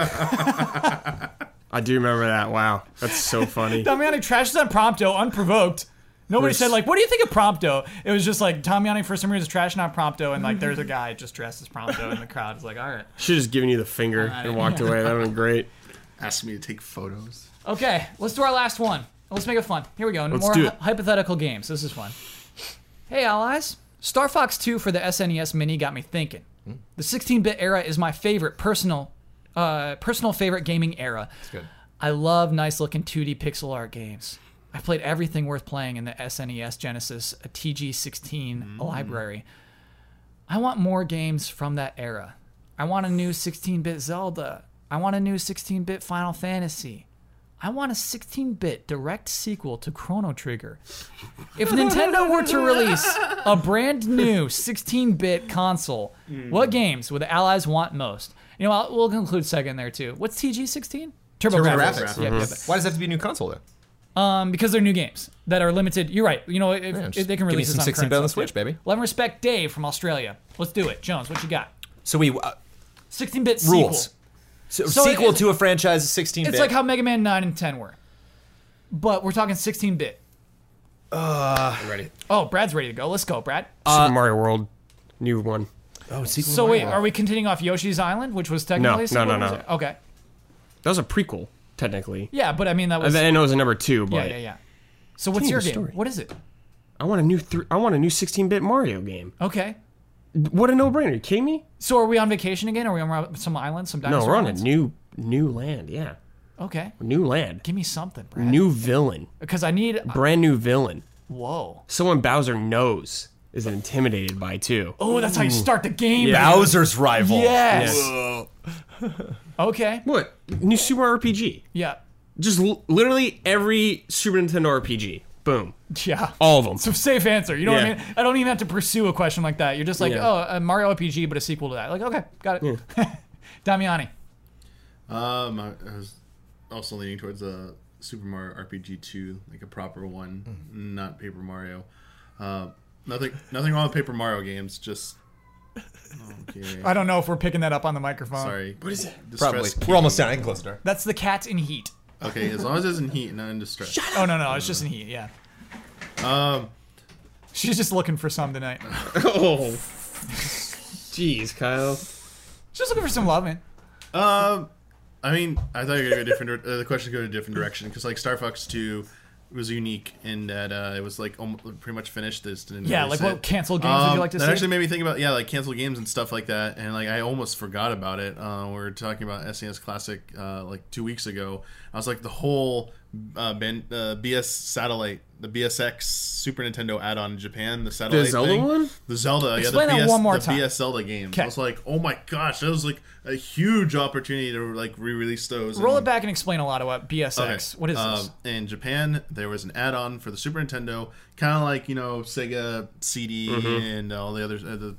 I do remember that. Wow. That's so funny.
Damiani trashes on Prompto unprovoked. Nobody said, like, what do you think of Prompto? It was just like Damiani for some reason is trashing on Prompto, and like there's a guy just dressed as Prompto in the crowd. It's like, all right.
Should have just given you the finger and walked away. That would have been great.
Asked me to take photos.
Okay, let's do our last one. Let's make it fun. Here we go.
Let's
More
do it.
hypothetical games. This is fun. Hey, allies. Star Fox 2 for the SNES Mini got me thinking. The 16-bit era is my favorite personal favorite gaming era.
That's good.
I love nice-looking 2D pixel art games. I've played everything worth playing in the SNES Genesis, a TG16 library. I want more games from that era. I want a new 16-bit Zelda. I want a new 16-bit Final Fantasy. I want a 16-bit direct sequel to Chrono Trigger. If Nintendo were to release a brand new 16-bit console, what games would the allies want most? You know, we'll conclude second there too. What's TG16?
TurboGrafx.
Yeah,
Why does that have to be a new console though?
because they're new games that are limited. You're right. You know, if they can
give me
release
some
this on
16-bit on the
current
Switch,
stuff, yeah.
baby.
Love and respect, Dave from Australia. Let's do it. Jones, what you got?
So we
16-bit sequel.
rules. So
So
to a franchise is 16-bit.
It's like how Mega Man 9 and 10 were. But we're talking 16-bit.
I'm ready.
Oh, Brad's ready to go. Let's go, Brad.
Super Mario World, new one.
sequel.
So wait, are we continuing off Yoshi's Island, which was technically a sequel?
No.
Okay.
That was a prequel, technically.
Yeah, but I mean that was
I know it was a number 2, but
yeah. So what's
me
your
the
game?
story.
What is it?
I want a new 16-bit Mario game.
Okay.
What a no-brainer. Are you kidding me?
So are we on vacation again? Are we on some island, some dinosaur
No, we're on a
islands?
new land, yeah.
Okay.
New land.
Give me something, Brad.
New villain.
Because I need...
Brand new villain.
Whoa.
Someone Bowser knows is intimidated by, too.
Oh, that's how you start the game.
Yeah.
Bowser's rival.
Yes. Okay.
What? New Super Mario RPG.
Yeah.
Just literally every Super Nintendo RPG. Boom.
Yeah.
All of them.
So safe answer. You know what I
Yeah.
mean? I don't even have to pursue a question like that. You're just like,
Yeah.
oh, a Mario RPG, but a sequel to that. Like, okay, got it. Damiani.
I was also leaning towards a Super Mario RPG 2, like a proper one, not Paper Mario. Nothing wrong with Paper Mario games. Just okay.
I don't know if we're picking that up on the microphone.
Sorry.
What is it?
Probably. We're almost done. I can close the door.
That's the cat in heat.
Okay, as long as it's in heat, not in distress.
Oh, no, it's just in heat, yeah. She's just looking for some tonight.
Oh. Jeez, Kyle.
She's just looking for some love, man.
I mean, I thought you were gonna go different. The question could go a different direction because like Star Fox 2 was unique in that it was like pretty much finished. This didn't
Yeah,
release
like
it.
what canceled games would you like to
that
see?
actually made me think about like canceled games and stuff like that, and like I almost forgot about it. We were talking about SNES Classic like 2 weeks ago. I was like the whole BS satellite, the BSX Super Nintendo add-on in Japan, the satellite
Zelda
thing.
one?
The Zelda,
Explain
yeah,
that
the
one more
the
time.
BS Zelda games.
Okay.
I was like, oh my gosh, that was like a huge opportunity to like re-release those.
Roll
and-
it back and explain a lot about BSX.
Okay.
What is this?
In Japan, there was an add-on for the Super Nintendo, kind of like Sega CD and all the others, the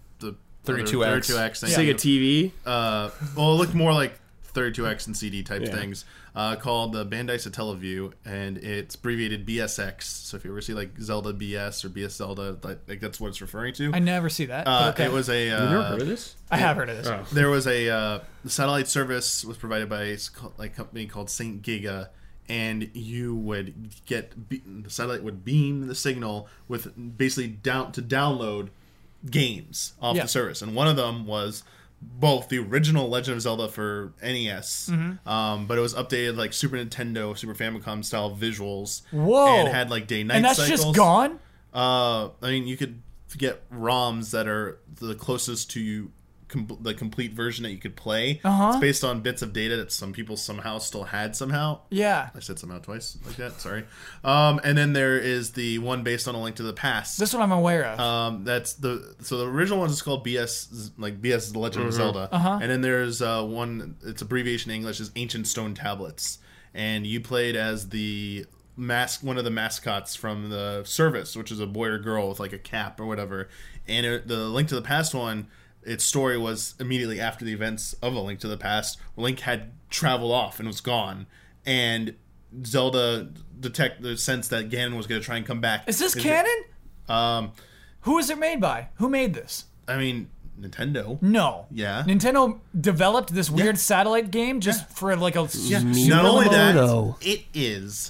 32X.
32X thing.
Sega TV.
Well, it looked more like 32X and CD type
Yeah.
things. Called Bandai Satellaview, and it's abbreviated BSX. So if you ever see like Zelda BS or BS Zelda, like that's what it's referring to.
I never see that. but okay.
It was a.
You never heard of this?
I have heard of this.
Oh.
There was a satellite service was provided by a company called Saint Giga, and you would get the satellite would beam the signal with basically to download games off
Yeah.
the service, and one of them was both the original Legend of Zelda for NES, but it was updated like Super Nintendo, Super Famicom style visuals.
Whoa.
And had like day-night
And that's
cycles.
just gone?
I mean, you could get ROMs that are the closest to the complete version that you could play. It's based on bits of data that some people somehow still had somehow.
Yeah.
I said somehow twice like that. Sorry. And then there is the one based on A Link to the Past.
This one I'm aware of.
That's the original one is called BS, like BS The Legend of Zelda. And then there's one, its abbreviation in English is Ancient Stone Tablets. And you played as one of the mascots from the service, which is a boy or girl with like a cap or whatever. And the Link to the Past one, its story was immediately after the events of A Link to the Past. Link had traveled off and was gone. And Zelda sensed that Ganon was going to try and come back.
Is this canon? Who is it made by? Who made this?
I mean, Nintendo.
No.
Yeah.
Nintendo developed this weird satellite game just for like a...
Yeah. Not only that,
Miyamoto.
it is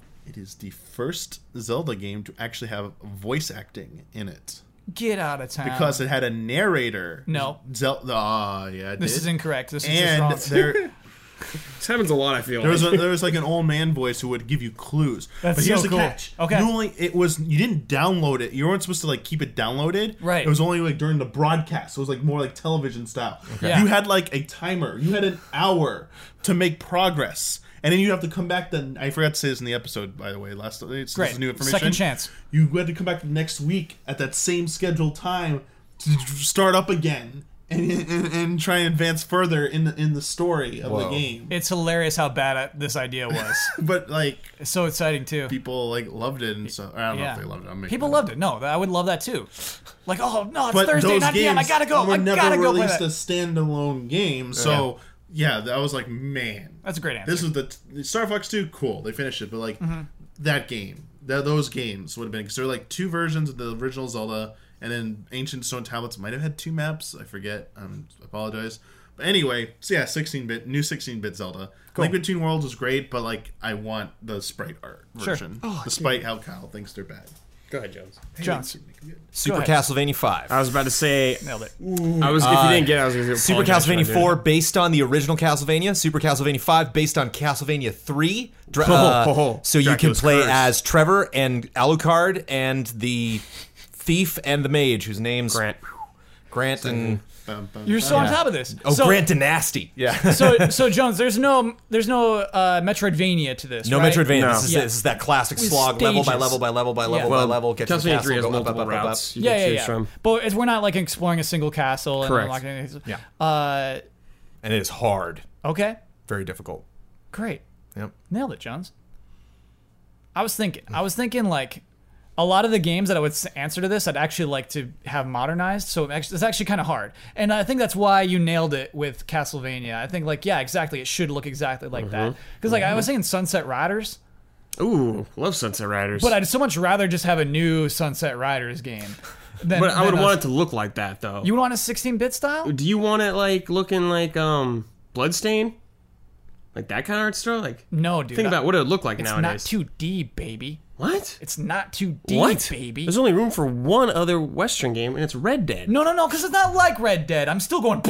the first Zelda game to actually have voice acting in it.
Get out of town.
Because it had a narrator.
No.
Zelda. Yeah, it
This
did.
is incorrect. This is
And
just wrong.
there
This happens a lot, I feel
there
like.
was like an old man voice who would give you clues.
That's
but here's
so
the
cool.
catch.
Okay.
You didn't download it. You weren't supposed to like keep it downloaded.
Right.
It was only like during the broadcast. So it was like more like television style.
Yeah.
You had like a timer. You had an hour to make progress. And then you have to come back. Then I forgot to say this in the episode, by the way. This is
Great.
new information.
Second chance.
You had to come back next week at that same scheduled time to start up again and try and advance further in the story of the game.
It's hilarious how bad this idea was.
But like
It's so exciting too.
people like loved it, and so I don't know if they loved it.
People loved it. No, I would love that too. Like, oh no, it's
But
Thursday,
those
9 p.m. I
games
gotta go.
were
I
never
gotta go play
released
that.
a standalone game, so yeah, that was like, man,
That's a great answer.
this was the Star Fox 2. Cool, they finished it, but like that game, those games would have been because there were like two versions of the original Zelda, and then Ancient Stone Tablets might have had two maps. I forget. I apologize. But anyway, so yeah, 16-bit, new 16-bit Zelda. Link Between Worlds was great, but like I want the sprite art version, despite how Kyle thinks they're bad.
Go ahead, Jones.
Jones.
Super
ahead.
Castlevania 5.
I was about to say...
Nailed it.
I was. If you didn't get it, I was going to say...
Super
apologize for
Castlevania
not
4
doing
based on the original Castlevania. Super Castlevania 5 based on Castlevania 3. So you can
Dracula's
play
Curse.
as Trevor and Alucard and the thief and the mage whose names...
Grant.
Grant and
You're so on top of this.
Grant Dynasty. Yeah.
So Jones, there's no Metroidvania to this.
No
right?
Metroidvania.
No.
This is that classic slog, level by level by level by level by level. Get to the
Castlevania
castle,
3 has
go up,
multiple
up, up, up, up.
routes you can choose from.
But we're not like exploring a single castle.
Correct.
And
Yeah. And it is hard.
Okay.
Very difficult.
Great.
Yep.
Nailed it, Jones. I was thinking like a lot of the games that I would answer to this, I'd actually like to have modernized. So it's actually kind of hard. And I think that's why you nailed it with Castlevania. I think like, yeah, exactly. It should look exactly like that. Because like I was saying Sunset Riders.
Ooh, love Sunset Riders.
But I'd so much rather just have a new Sunset Riders game.
But I would want it to look like that though.
You want a 16-bit style?
Do you want it like looking like Bloodstain? Like that kind of art style? Like
No, dude.
think about what it would look like nowadays.
It's not 2D, baby.
What?
It's not 2D,
What?
baby.
There's only room for one other Western game, and it's Red Dead.
No, because it's not like Red Dead. I'm still going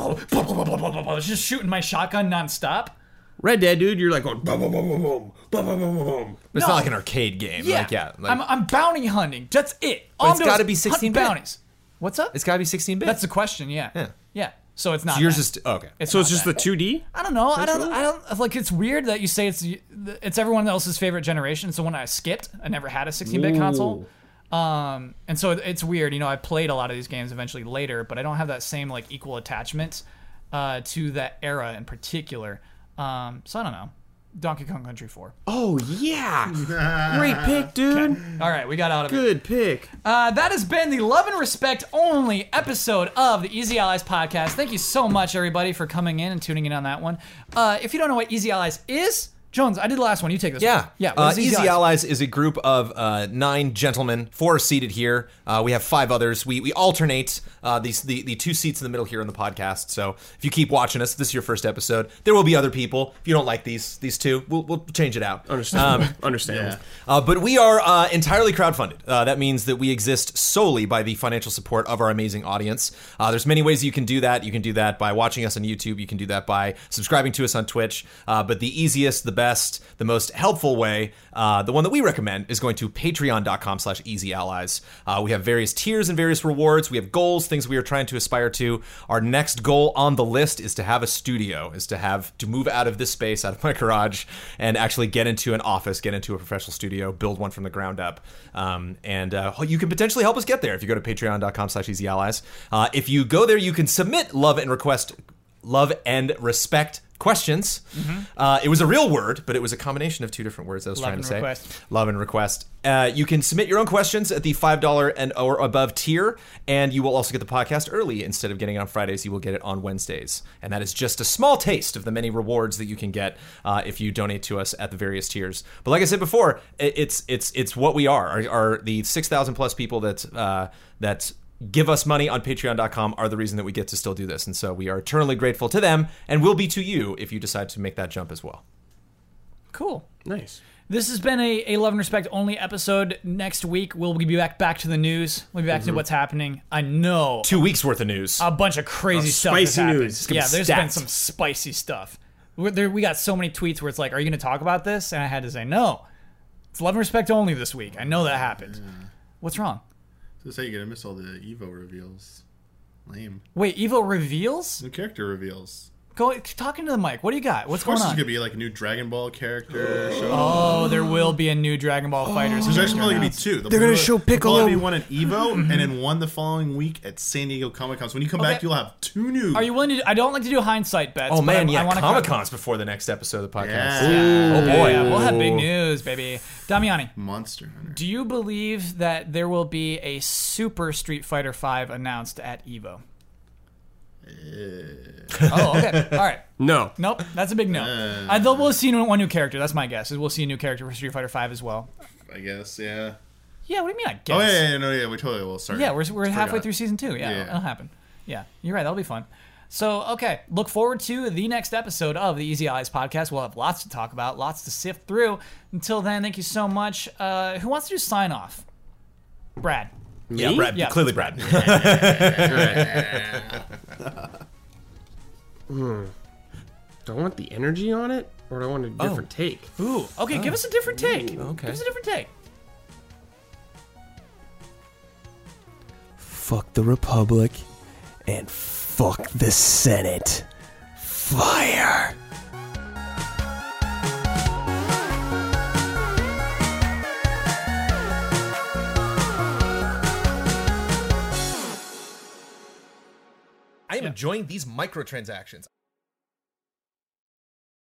just shooting my shotgun nonstop.
Red Dead, dude, you're like going boom, boom, boom, boom, boom, boom, boom, boom, boom.
But it's
No.
not like an arcade game.
Yeah,
Like,
I'm bounty hunting. That's it.
But
All
it's
I'm doing
gotta
is
be
hunt
16-bit.
bounties. What's up?
it's got to be 16-bit.
That's the question. Yeah. So it's not.
So yours
that.
is okay.
So it's
not
just
that.
the 2D?
I don't know. I don't like. It's weird that you say it's everyone else's favorite generation. So when I skipped, I never had a 16-bit console. And so it's weird. You know, I played a lot of these games eventually later, but I don't have that same like equal attachment to that era in particular. So I don't know. Donkey Kong Country 4.
Oh, yeah. Great pick, dude.
All right, we got out of it.
Good pick.
That has been the Love and Respect only episode of the Easy Allies podcast. Thank you so much, everybody, for coming in and tuning in on that one. If you don't know what Easy Allies is, Jones, I did the last one. You take this one.
Yeah.
What is
Easy Allies is a group of 9 gentlemen, 4 are seated here. We have 5 others. We alternate the 2 seats in the middle here on the podcast. So if you keep watching us, if this is your first episode, there will be other people. If you don't like these 2, we'll change it out.
Understandable. Understandable.
But we are entirely crowdfunded. That means that we exist solely by the financial support of our amazing audience. There's many ways you can do that. You can do that by watching us on YouTube. You can do that by subscribing to us on Twitch. But the easiest, the best, the most helpful way, the one that we recommend, is going to patreon.com/easyallies. We have various tiers and various rewards. We have goals, things we are trying to aspire to. Our next goal on the list is to have a studio, is to move out of this space, out of my garage, and actually get into an office, get into a professional studio, build one from the ground up. And you can potentially help us get there if you go to patreon.com/easyallies. If you go there, you can submit love and respect questions. It was a real word, but it was a combination of 2 different words I was trying to say. Love and request. You can submit your own questions at the $5 and or above tier, and you will also get the podcast early. Instead of getting it on Fridays, you will get it on Wednesdays. And that is just a small taste of the many rewards that you can get if you donate to us at the various tiers. But like I said before, it's what we are the 6,000 plus people that give us money on patreon.com are the reason that we get to still do this. And so we are eternally grateful to them, and will be to you if you decide to make that jump as well.
Cool.
Nice.
This has been a Love and Respect only episode. Next week, we'll be back to the news. We'll be back to what's happening. I know
2 weeks worth of news.
a bunch of crazy stuff has
spicy
happened.
news.
Yeah, there's been
Stacked.
some spicy stuff. We got so many tweets where it's like, are you going to talk about this? And I had to say, no. It's Love and Respect only this week. I know that happened. What's wrong?
So say you're gonna miss all the Evo reveals. Lame.
Wait, Evo reveals?
New character reveals.
Go talking to the mic. What do you got? What's
Of course,
going
there's
on?
gonna be like a new Dragon Ball character. Show.
Oh, there will be a new Dragon Ball Fighters.
There's actually probably gonna be 2.
They're gonna show Piccolo.
Probably one at Evo, and then one the following week at San Diego Comic Con. So when you come back, you'll have 2 new.
Are you willing to? I don't like to do hindsight bets.
Oh
but
man,
I wanna
Comic-Con's before the next episode of the podcast.
Yeah.
Oh boy.
Yeah, we'll have big news, baby. Damiani,
Monster Hunter?
do you believe that there will be a Super Street Fighter V announced at Evo? Oh, okay. All right.
No.
Nope. That's a big no. We'll see one new character. That's my guess. Is we'll see a new character for Street Fighter V as well.
I guess, yeah.
Yeah. What do you mean? I guess.
Oh yeah, we totally will. Sorry.
Yeah, we're halfway
Forgot.
through season 2. Yeah,
Yeah.
it'll happen. Yeah, you're right. That'll be fun. So, okay, look forward to the next episode of the Easy Allies podcast. We'll have lots to talk about, lots to sift through. Until then, thank you so much. Who wants to do sign off? Brad.
Yeah,
Me?
Brad.
Yeah.
Clearly, Brad.
Do I want the energy on it, or do I want a different take?
Ooh. Okay, give us a different take.
okay.
Give us a different take.
Fuck the Republic and fuck the Senate. Fire.
I am enjoying these microtransactions.